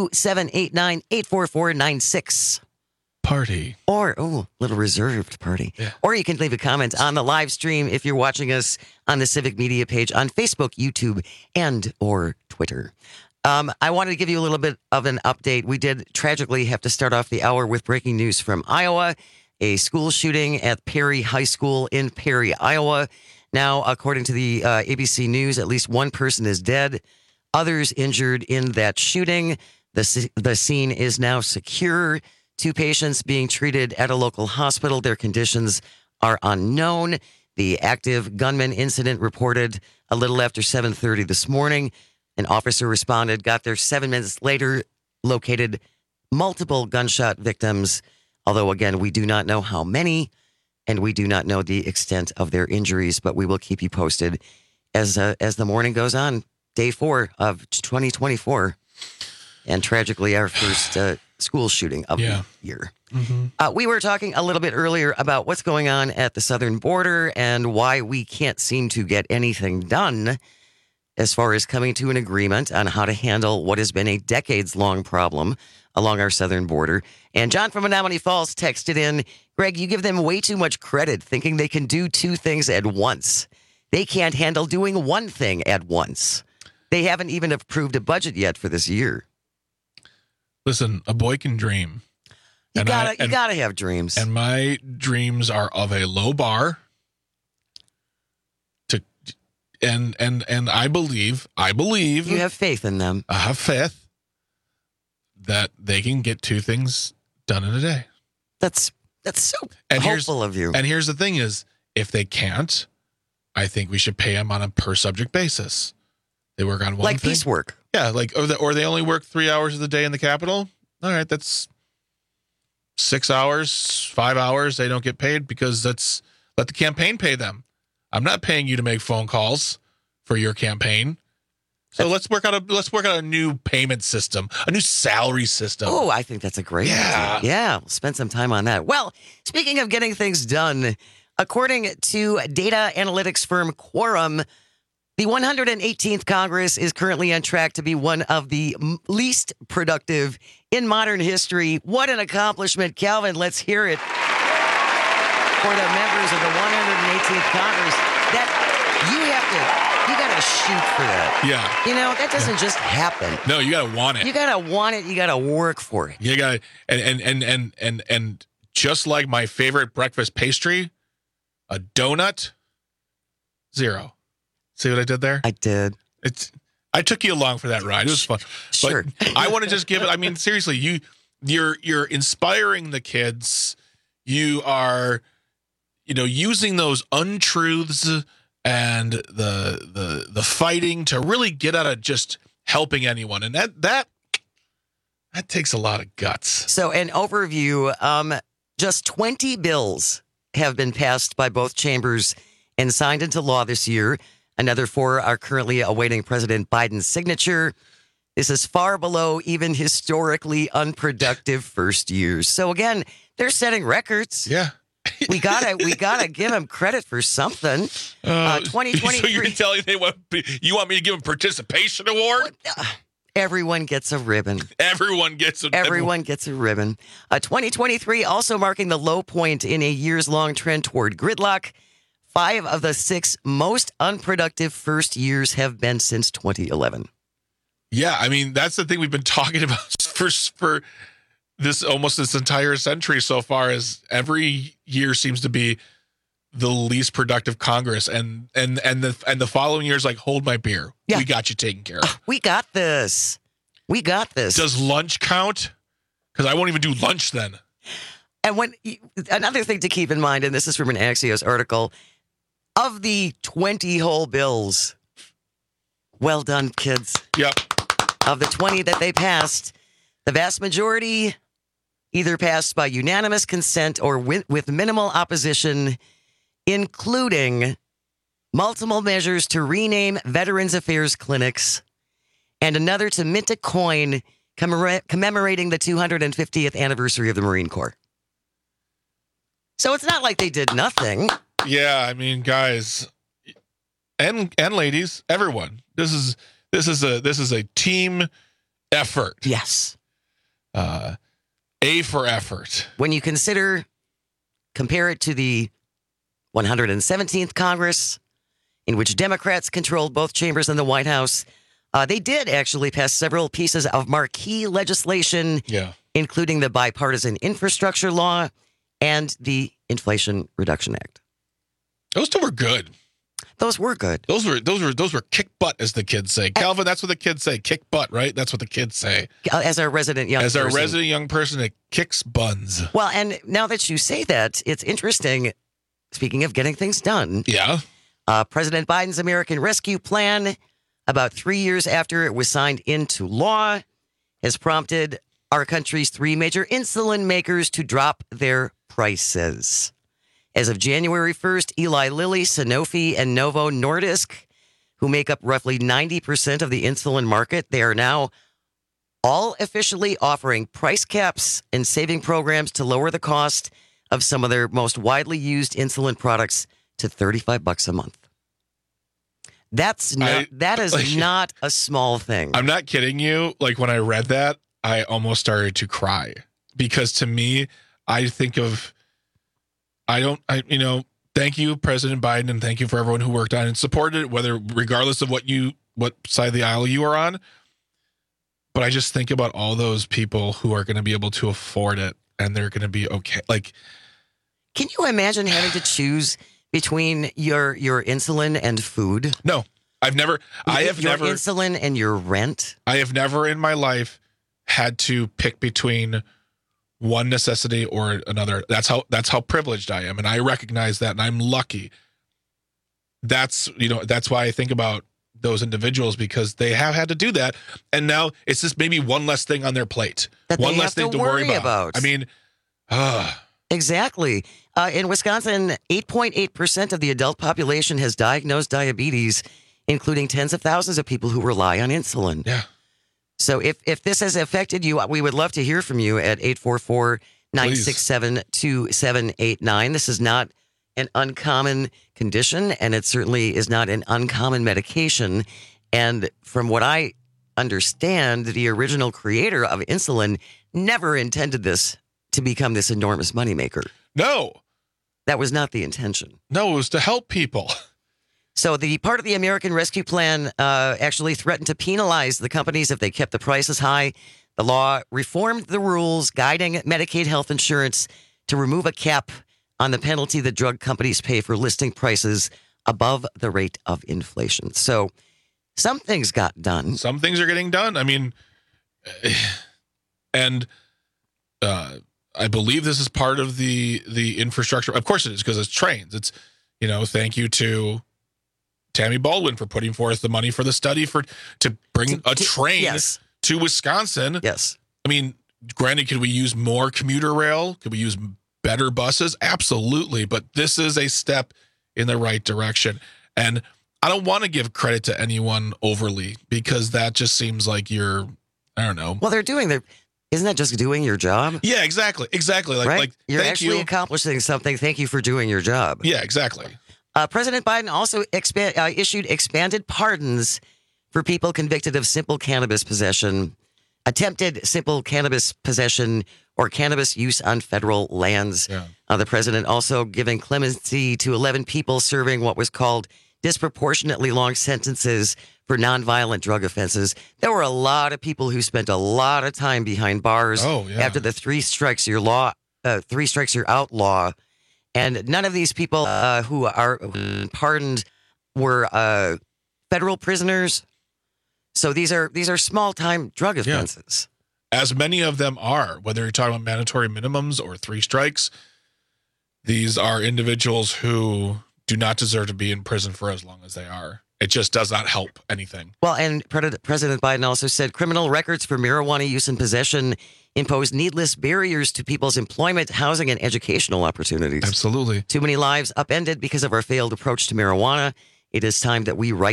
Speaker 16: 844-96.
Speaker 17: Party.
Speaker 16: Or, little reserved party.
Speaker 17: Yeah.
Speaker 16: Or you can leave a comment on the live stream if you're watching us on the Civic Media page on Facebook, YouTube, and or Twitter. I wanted to give you a little bit of an update. We did tragically have to start off the hour with breaking news from Iowa, a school shooting at Perry High School in Perry, Iowa. Now, according to the ABC News, at least one person is dead, others injured in that shooting. The scene is now secure. 2 patients being treated at a local hospital. Their conditions are unknown. The active gunman incident reported a little after 7:30 this morning. An officer responded, got there 7 minutes later, located multiple gunshot victims. Although, again, we do not know how many, and we do not know the extent of their injuries, but we will keep you posted as the morning goes on. Day 4 of 2024. And tragically, our first school shooting of the year.
Speaker 17: Mm-hmm.
Speaker 16: We were talking a little bit earlier about what's going on at the southern border and why we can't seem to get anything done as far as coming to an agreement on how to handle what has been a decades-long problem along our southern border. And John from Menomonee Falls texted in, Greg, you give them way too much credit thinking they can do 2 things at once. They can't handle doing one thing at once. They haven't even approved a budget yet for this year.
Speaker 17: Listen, a boy can dream.
Speaker 16: You gotta have dreams.
Speaker 17: And my dreams are of a low bar. And I believe
Speaker 16: you have faith in them.
Speaker 17: I have faith that they can get 2 things done in a day.
Speaker 16: That's so hopeful of you.
Speaker 17: And here's the thing is, if they can't, I think we should pay them on a per subject basis. They work on one
Speaker 16: like
Speaker 17: thing.
Speaker 16: piecework.
Speaker 17: Yeah, or they only work 3 hours of the day in the Capitol. All right, that's 6 hours, 5 hours. They don't get paid because let the campaign pay them. I'm not paying you to make phone calls for your campaign. So let's work out a new payment system, a new salary system.
Speaker 16: Oh, I think that's a great idea. Yeah, we'll spend some time on that. Well, speaking of getting things done, according to data analytics firm Quorum, the 118th Congress is currently on track to be one of the least productive in modern history. What an accomplishment. Calvin, let's hear it for the members of the 118th Congress. That you got to shoot for that.
Speaker 17: Yeah.
Speaker 16: You know, that doesn't just happen.
Speaker 17: No, you got to want it.
Speaker 16: You got to want it. You got to work for it.
Speaker 17: You got to, and just like my favorite breakfast pastry, a donut, 0. See what I did there?
Speaker 16: I did.
Speaker 17: I took you along for that ride. It was fun.
Speaker 16: Sure.
Speaker 17: But I want to just give it. I mean, seriously, you're inspiring the kids. You are, using those untruths and the fighting to really get out of just helping anyone, and that takes a lot of guts.
Speaker 16: So, an overview: just 20 bills have been passed by both chambers and signed into law this year. Another 4 are currently awaiting President Biden's signature. This is far below even historically unproductive first years. So again, they're setting records.
Speaker 17: Yeah.
Speaker 16: We gotta give them credit for something. 2023.
Speaker 17: So you're telling you want me to give them participation award?
Speaker 16: Everyone gets a ribbon.
Speaker 17: Everyone gets a
Speaker 16: ribbon. 2023 also marking the low point in a years-long trend toward gridlock. 5 of the 6 most unproductive first years have been since 2011.
Speaker 17: Yeah, I mean, that's the thing we've been talking about for this entire century so far, is every year seems to be the least productive Congress, and the following year is like, hold my beer. Yeah. We got you taken care of.
Speaker 16: We got this.
Speaker 17: Does lunch count? Because I won't even do lunch then.
Speaker 16: And another thing to keep in mind, and this is from an Axios article, of the 20 whole bills, well done, kids.
Speaker 17: Yep.
Speaker 16: Of the 20 that they passed, the vast majority either passed by unanimous consent or with minimal opposition, including multiple measures to rename Veterans Affairs clinics and another to mint a coin commemorating the 250th anniversary of the Marine Corps. So it's not like they did nothing.
Speaker 17: Yeah, I mean, guys and ladies, everyone. This is a team effort.
Speaker 16: Yes.
Speaker 17: A for effort.
Speaker 16: When you compare it to the 117th Congress, in which Democrats controlled both chambers in the White House, they did actually pass several pieces of marquee legislation, including the Bipartisan Infrastructure Law and the Inflation Reduction Act.
Speaker 17: Those two were good.
Speaker 16: Those were good.
Speaker 17: Those were kick butt, as the kids say. Calvin, that's what the kids say. Kick butt, right? That's what the kids say.
Speaker 16: As our resident young
Speaker 17: person, it kicks buns.
Speaker 16: Well, and now that you say that, it's interesting. Speaking of getting things done.
Speaker 17: Yeah.
Speaker 16: President Biden's American Rescue Plan, about 3 years after it was signed into law, has prompted our country's three major insulin makers to drop their prices. As of January 1st, Eli Lilly, Sanofi, and Novo Nordisk, who make up roughly 90% of the insulin market, they are now all officially offering price caps and saving programs to lower the cost of some of their most widely used insulin products to $35 a month. That is not a small thing.
Speaker 17: I'm not kidding you. Like, when I read that, I almost started to cry, because to me, I think of, thank you, President Biden, and thank you for everyone who worked on it and supported it, regardless of what side of the aisle you are on. But I just think about all those people who are going to be able to afford it, and they're going to be okay. Like,
Speaker 16: can you imagine having to choose between your insulin and food?
Speaker 17: No, I have never
Speaker 16: insulin and your rent.
Speaker 17: I have never in my life had to pick between one necessity or another. That's how privileged I am, and I recognize that, and I'm lucky. That's why I think about those individuals, because they have had to do that, and now it's just maybe one less thing on their plate, one less thing to worry about. I mean,
Speaker 16: exactly. In Wisconsin, 8.8% of the adult population has diagnosed diabetes, including tens of thousands of people who rely on insulin.
Speaker 17: Yeah.
Speaker 16: So if this has affected you, we would love to hear from you at 844-967-2789. This is not an uncommon condition, and it certainly is not an uncommon medication. And from what I understand, the original creator of insulin never intended this to become this enormous moneymaker.
Speaker 17: No.
Speaker 16: That was not the intention.
Speaker 17: No, it was to help people.
Speaker 16: So the part of the American Rescue Plan actually threatened to penalize the companies if they kept the prices high. The law reformed the rules guiding Medicaid health insurance to remove a cap on the penalty that drug companies pay for listing prices above the rate of inflation. So some things got done.
Speaker 17: Some things are getting done. I mean, and I believe this is part of the infrastructure. Of course it is, because it's trains. It's, thank you to Tammy Baldwin for putting forth the money for the study to bring a train to Wisconsin.
Speaker 16: Yes.
Speaker 17: I mean, granted, could we use more commuter rail? Could we use better buses? Absolutely. But this is a step in the right direction. And I don't want to give credit to anyone overly, because that just seems like I don't know.
Speaker 16: Well, isn't that just doing your job?
Speaker 17: Yeah, exactly.
Speaker 16: Right?
Speaker 17: Like
Speaker 16: you're
Speaker 17: thank
Speaker 16: actually
Speaker 17: you.
Speaker 16: accomplishing something. Thank you for doing your job.
Speaker 17: Yeah, exactly.
Speaker 16: President Biden also issued expanded pardons for people convicted of simple cannabis possession, attempted simple cannabis possession, or cannabis use on federal lands.
Speaker 17: Yeah.
Speaker 16: The president also giving clemency to 11 people serving what was called disproportionately long sentences for nonviolent drug offenses. There were a lot of people who spent a lot of time behind bars after the three strikes you're out law. And none of these people who are pardoned were federal prisoners. So these are small-time drug offenses.
Speaker 17: Yeah. As many of them are, whether you're talking about mandatory minimums or three strikes, these are individuals who do not deserve to be in prison for as long as they are. It just does not help anything.
Speaker 16: Well, and President Biden also said criminal records for marijuana use and possession impose needless barriers to people's employment, housing, and educational opportunities.
Speaker 17: Absolutely.
Speaker 16: Too many lives upended because of our failed approach to marijuana. It is time that we right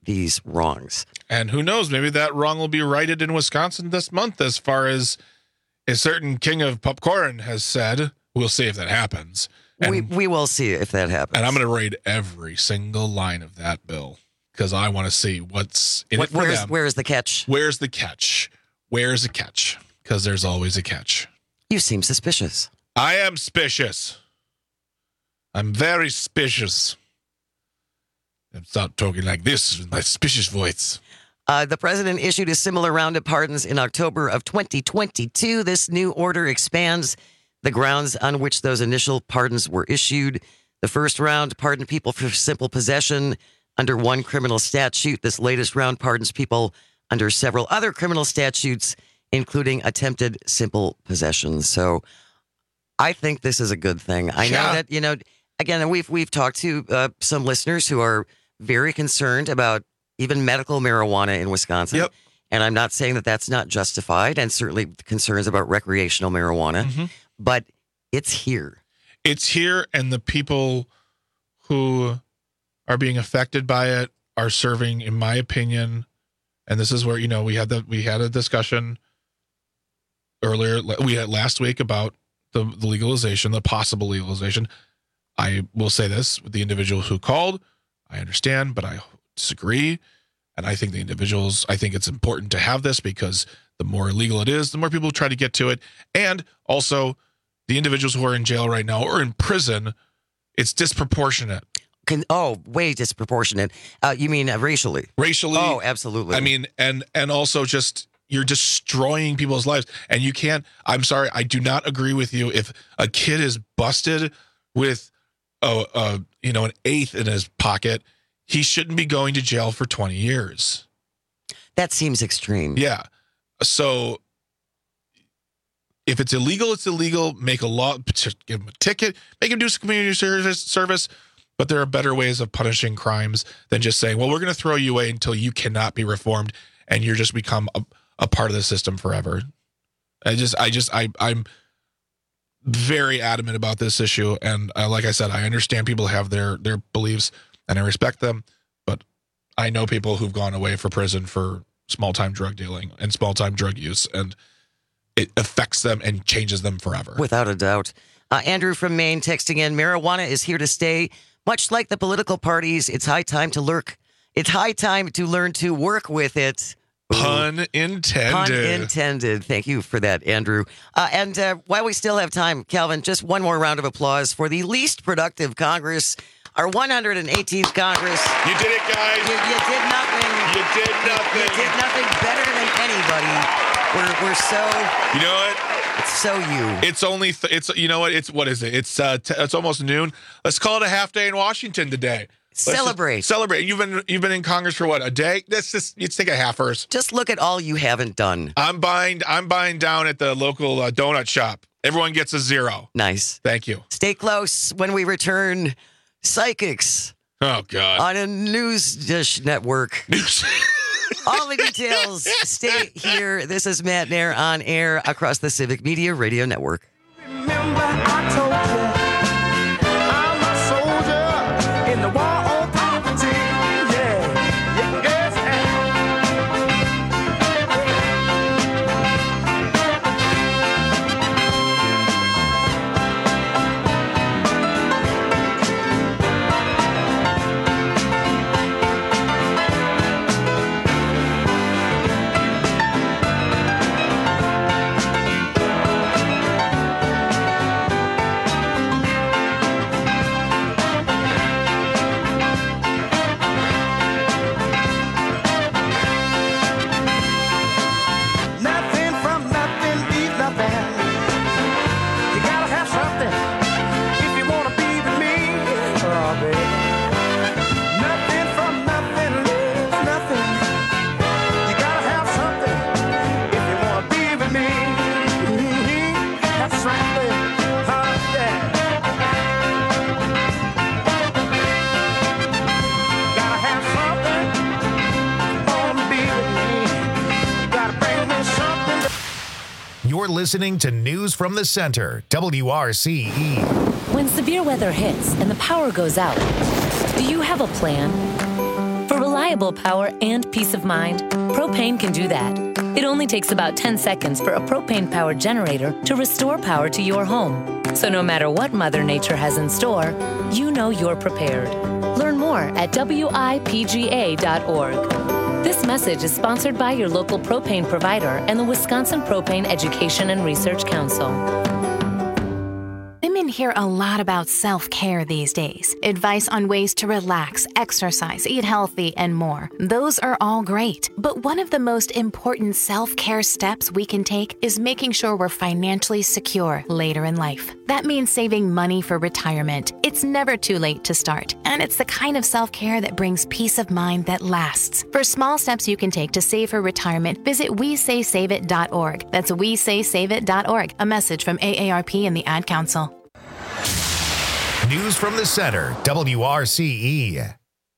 Speaker 16: these wrongs.
Speaker 17: And who knows, maybe that wrong will be righted in Wisconsin this month, as far as a certain king of popcorn has said. We'll see if that happens. And
Speaker 16: we will see if that happens.
Speaker 17: And I'm going to read every single line of that bill, because I want to see what's in it for them.
Speaker 16: Where's the catch?
Speaker 17: Where's the catch? Where's the catch? Because there's always a catch.
Speaker 16: You seem suspicious.
Speaker 17: I am suspicious. I'm very suspicious. I'm not talking like this with my suspicious voice.
Speaker 16: The president issued a similar round of pardons in October of 2022. This new order expands the grounds on which those initial pardons were issued. The first round pardoned people for simple possession under one criminal statute. This latest round pardons people under several other criminal statutes, including attempted simple possession. So I think this is a good thing. I know that, again, we've talked to some listeners who are very concerned about even medical marijuana in Wisconsin.
Speaker 17: Yep.
Speaker 16: And I'm not saying that that's not justified, and certainly concerns about recreational marijuana, but it's here.
Speaker 17: It's here, and the people who are being affected by it are serving, in my opinion, and this is where, we had a discussion earlier, we had last week about the legalization, the possible legalization. I will say this, with the individual who called, I understand, but I disagree. And I think I think it's important to have this, because the more illegal it is, the more people try to get to it. And also, the individuals who are in jail right now or in prison, it's disproportionate.
Speaker 16: Way disproportionate. You mean racially?
Speaker 17: Racially.
Speaker 16: Oh, absolutely.
Speaker 17: I mean, and also just, you're destroying people's lives. And you can't, I'm sorry, I do not agree with you. If a kid is busted with an eighth in his pocket, he shouldn't be going to jail for 20 years.
Speaker 16: That seems extreme.
Speaker 17: Yeah. So if it's illegal, it's illegal. Make a law, give him a ticket, make him do some community service. But there are better ways of punishing crimes than just saying, well, we're going to throw you away until you cannot be reformed and you're just become a part of the system forever. I'm very adamant about this issue. And like I said, I understand people have their beliefs and I respect them, but I know people who've gone away for prison for small-time drug dealing and small-time drug use, and it affects them and changes them forever.
Speaker 16: Without a doubt. Andrew from Maine texting in, marijuana is here to stay. Much like the political parties, it's high time to lurk. It's high time to learn to work with it.
Speaker 17: Pun intended.
Speaker 16: Pun intended. Thank you for that, Andrew. And while we still have time, Calvin, just one more round of applause for the least productive Congress, our 118th Congress.
Speaker 17: You did it, guys.
Speaker 16: You did nothing.
Speaker 17: You did nothing.
Speaker 16: You did nothing better than anybody. We're so...
Speaker 17: You know what?
Speaker 16: It's so you.
Speaker 17: It's only... what is it? It's almost noon. Let's call it a half day in Washington today.
Speaker 16: Celebrate.
Speaker 17: Celebrate. You've been in Congress for what, a day? Let's take a halfers.
Speaker 16: Just look at all you haven't done.
Speaker 17: I'm buying down at the local donut shop. Everyone gets a 0.
Speaker 16: Nice.
Speaker 17: Thank you.
Speaker 16: Stay close when we return. Psychics.
Speaker 17: Oh, God.
Speaker 16: On a news dish network. All the details. Stay here. This is Matt Nair on air across the Civic Media Radio Network.
Speaker 15: Remember I told you I'm a soldier in the war on poverty. Yeah, yes,
Speaker 1: You're listening to News from the Center, WRCE.
Speaker 6: When severe weather hits and the power goes out, do you have a plan? For reliable reliable power, and peace of mind? Propane can do that. It only takes about 10 seconds for a propane-powered generator to restore power to your home. So no matter what Mother Nature has in store, you know you're prepared. Learn more at WIPGA.org. This message is sponsored by your local propane provider and the Wisconsin Propane Education and Research Council.
Speaker 7: Women hear a lot about self-care these days. Advice on ways to relax, exercise, eat healthy, and more. Those are all great. But one of the most important self-care steps we can take is making sure we're financially secure later in life. That means saving money for retirement. It's never too late to start. And it's the kind of self-care that brings peace of mind that lasts. For small steps you can take to save for retirement, visit WeSaySaveIt.org. That's WeSaySaveIt.org. A message from AARP and the Ad Council.
Speaker 1: News from the Center, WRCE.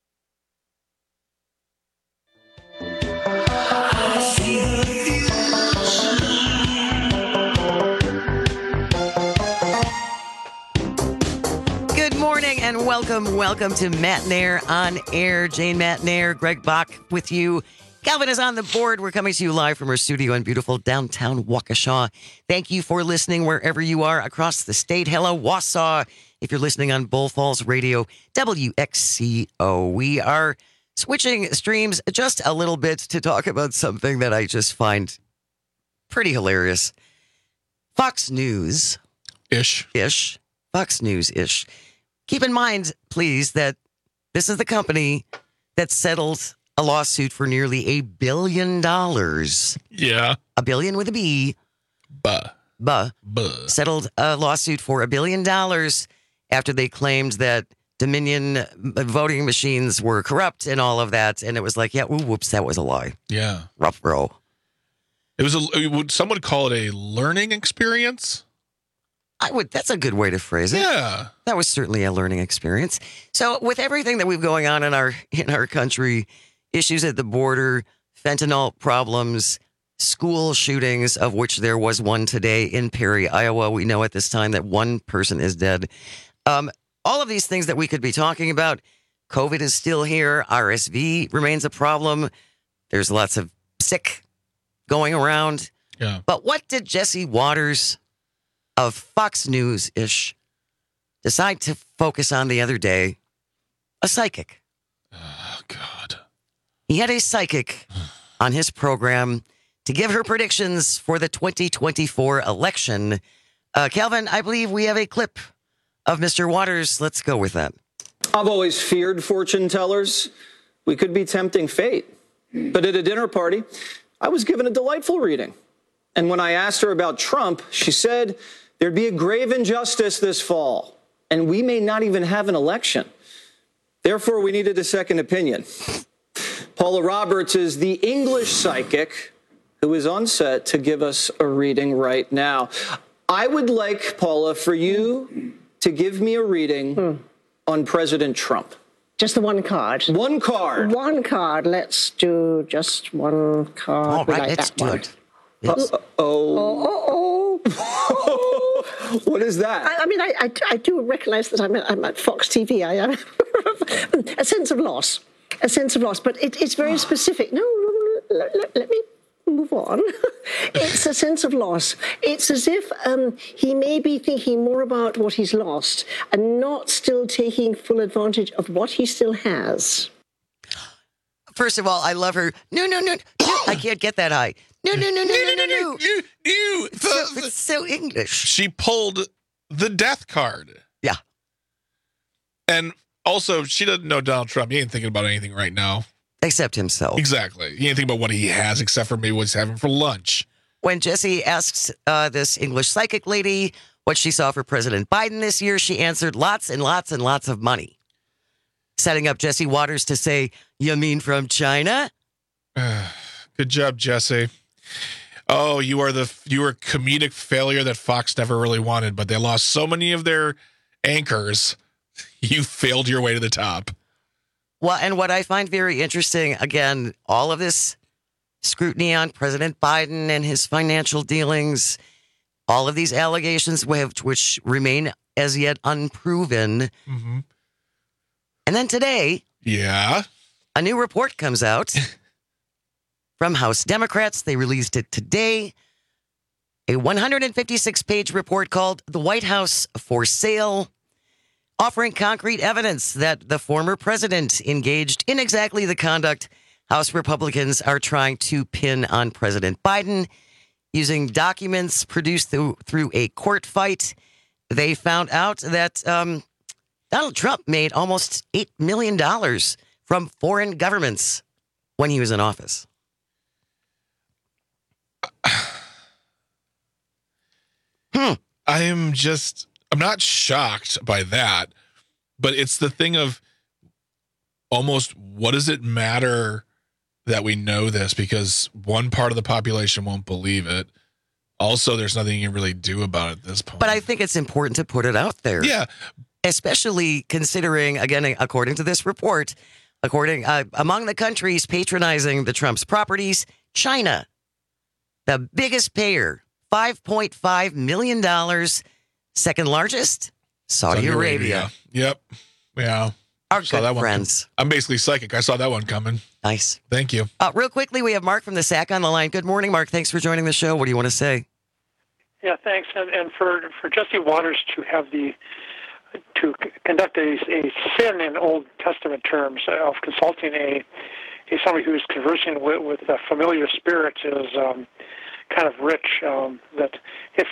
Speaker 16: Good morning and welcome to Matt Nair on Air. Jane Matt Nair, Greg Bach with you. Calvin is on the board. We're coming to you live from our studio in beautiful downtown Waukesha. Thank you for listening wherever you are across the state. Hello, Wausau. If you're listening on Bull Falls Radio, WXCO. We are switching streams just a little bit to talk about something that I just find pretty hilarious. Fox News. Ish. Fox News-ish. Keep in mind, please, that this is the company that settled a lawsuit for nearly $1 billion.
Speaker 17: Yeah.
Speaker 16: $1 billion with a B. Buh. Settled a lawsuit for $1 billion after they claimed that Dominion voting machines were corrupt and all of that. And it was like, yeah, whoops, that was a lie.
Speaker 17: Yeah.
Speaker 16: Rough bro.
Speaker 17: It was would someone call it a learning experience?
Speaker 16: That's a good way to phrase it.
Speaker 17: Yeah.
Speaker 16: That was certainly a learning experience. So with everything that we've going on in our country, issues at the border, fentanyl problems, school shootings, of which there was one today in Perry, Iowa. We know at this time that one person is dead. All of these things that we could be talking about. COVID is still here. RSV remains a problem. There's lots of sick going around.
Speaker 17: Yeah.
Speaker 16: But what did Jesse Waters of Fox News-ish decide to focus on the other day? A psychic.
Speaker 17: Oh, God.
Speaker 16: He had a psychic on his program to give her predictions for the 2024 election. Calvin, I believe we have a clip of Mr. Waters. Let's go with that.
Speaker 13: I've always feared fortune tellers. We could be tempting fate. But at a dinner party, I was given a delightful reading. And when I asked her about Trump, she said there'd be a grave injustice this fall, and we may not even have an election. Therefore, we needed a second opinion. Paula Roberts is the English psychic who is on set to give us a reading right now. I would like, Paula, for you to give me a reading on President Trump.
Speaker 14: Just the one card?
Speaker 13: One card.
Speaker 14: One card. Let's do just one card.
Speaker 16: All right, let's do it. Yes.
Speaker 13: What is that?
Speaker 14: I mean, I do recognize that I'm at Fox TV. I am a sense of loss. A sense of loss. But it's very specific. No, let me move on. It's a sense of loss. It's as if he may be thinking more about what he's lost and not still taking full advantage of what he still has.
Speaker 16: First of all, I love her. No. I can't get that high. No. It's so English.
Speaker 17: She pulled the death card.
Speaker 16: Yeah.
Speaker 17: And also, she doesn't know Donald Trump. He ain't thinking about anything right now.
Speaker 16: Except himself.
Speaker 17: Exactly. He ain't thinking about what he has, except for maybe what he's having for lunch.
Speaker 16: When Jesse asks this English psychic lady what she saw for President Biden this year, she answered lots and lots and lots of money. Setting up Jesse Waters to say, "You mean from China?"
Speaker 17: Good job, Jesse. Oh, you are a comedic failure that Fox never really wanted, but they lost so many of their anchors. You failed your way to the top.
Speaker 16: Well, and what I find very interesting, again, all of this scrutiny on President Biden and his financial dealings, all of these allegations which remain as yet unproven.
Speaker 17: Mm-hmm.
Speaker 16: And then today,
Speaker 17: yeah,
Speaker 16: A new report comes out from House Democrats. They released it today. A 156-page report called The White House for Sale, offering concrete evidence that the former president engaged in exactly the conduct House Republicans are trying to pin on President Biden. Using documents produced through a court fight, they found out that Donald Trump made almost $8 million from foreign governments when he was in office.
Speaker 17: I'm not shocked by that, but it's the thing of almost, what does it matter that we know this? Because one part of the population won't believe it. Also, there's nothing you can really do about it at this point.
Speaker 16: But I think it's important to put it out there.
Speaker 17: Yeah.
Speaker 16: Especially considering, again, according to this report, among the countries patronizing the Trump's properties, China, the biggest payer, $5.5 million. Second largest, Saudi Arabia.
Speaker 17: Yep. Yeah.
Speaker 16: Our good friends.
Speaker 17: I'm basically psychic. I saw that one coming.
Speaker 16: Nice.
Speaker 17: Thank you.
Speaker 16: Real quickly, we have Mark from the SAC on the line. Good morning, Mark. Thanks for joining the show. What do you want to say?
Speaker 2: Yeah, thanks. And for Jesse Waters to conduct a sin in Old Testament terms of consulting somebody who's conversing with familiar spirits is kind of rich. That if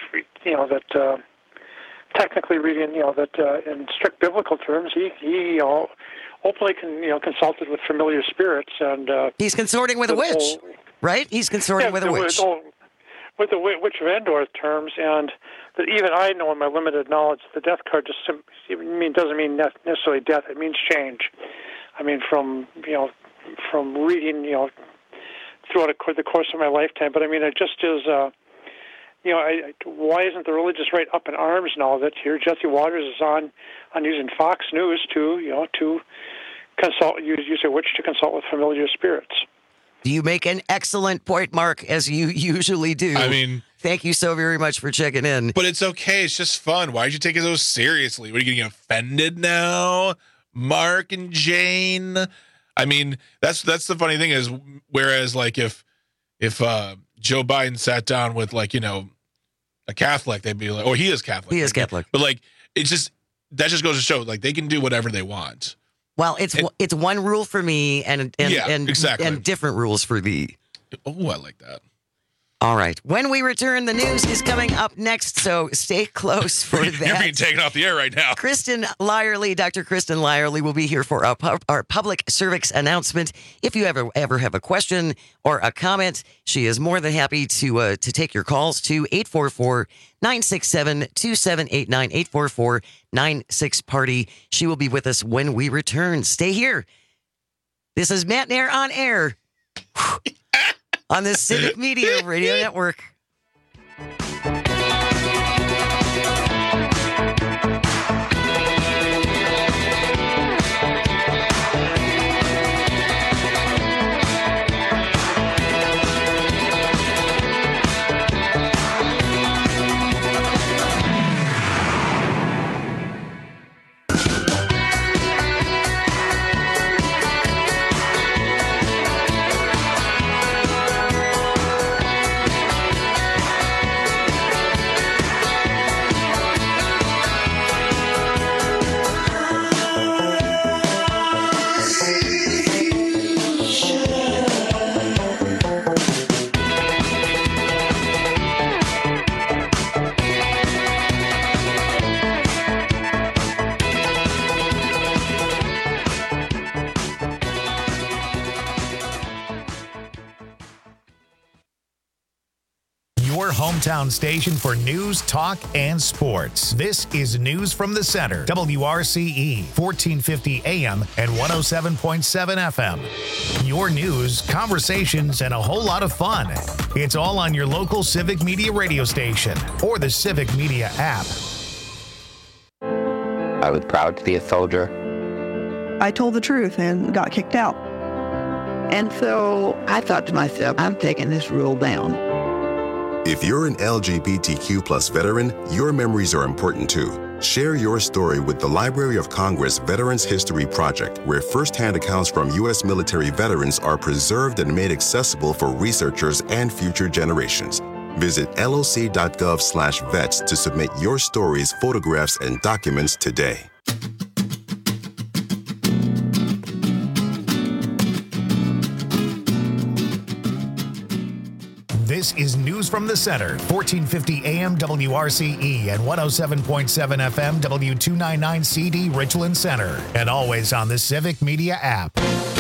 Speaker 2: technically reading, that in strict biblical terms, he openly consulted with familiar spirits, and
Speaker 16: he's consorting with a witch, right? He's consorting with a witch.
Speaker 2: With the Witch of Endor terms, and that even I know in my limited knowledge, the death card doesn't mean necessarily death. It means change. I mean, from reading, throughout the course of my lifetime. But I mean, it just is. Why isn't the religious right up in arms now that here Jesse Waters is on using Fox News to consult, use a witch to consult with familiar spirits?
Speaker 16: You make an excellent point, Mark, as you usually do.
Speaker 17: I mean,
Speaker 16: thank you so very much for checking in.
Speaker 17: But it's okay. It's just fun. Why'd you take it so seriously? What, are you getting offended now, Mark and Jane? I mean, that's the funny thing is, whereas like if Joe Biden sat down with a Catholic, they'd be like, oh, he is Catholic.
Speaker 16: He is Catholic.
Speaker 17: But that just goes to show they can do whatever they want.
Speaker 16: Well, it's one rule for me and
Speaker 17: exactly.
Speaker 16: and different rules for thee.
Speaker 17: Oh, I like that.
Speaker 16: All right. When we return, the news is coming up next, so stay close for that.
Speaker 17: You're being taken off the air right now.
Speaker 16: Dr. Kristen Lyerly will be here for our public service announcement. If you ever have a question or a comment, she is more than happy to take your calls to 844-967-2789, 844-96-PARTY. She will be with us when we return. Stay here. This is Matt Nair on air. On the Civic Media Radio Network.
Speaker 1: Your hometown station for news, talk, and sports. This is News from the Center. WRCE, 1450 AM and 107.7 FM. Your news, conversations, and a whole lot of fun. It's all on your local Civic Media radio station or the Civic Media app.
Speaker 3: I was proud to be a soldier.
Speaker 5: I told the truth and got kicked out.
Speaker 18: And so I thought to myself, I'm taking this rule down.
Speaker 19: If you're an LGBTQ+ veteran, your memories are important too.
Speaker 4: Share your story with the Library of Congress Veterans History Project, where firsthand accounts from U.S. military veterans are preserved and made accessible for researchers and future generations. Visit loc.gov/vets to submit your stories, photographs, and documents today.
Speaker 1: This is News from the Center, 1450 AM WRCE and 107.7 FM W299CD Richland Center, and always on the Civic Media app.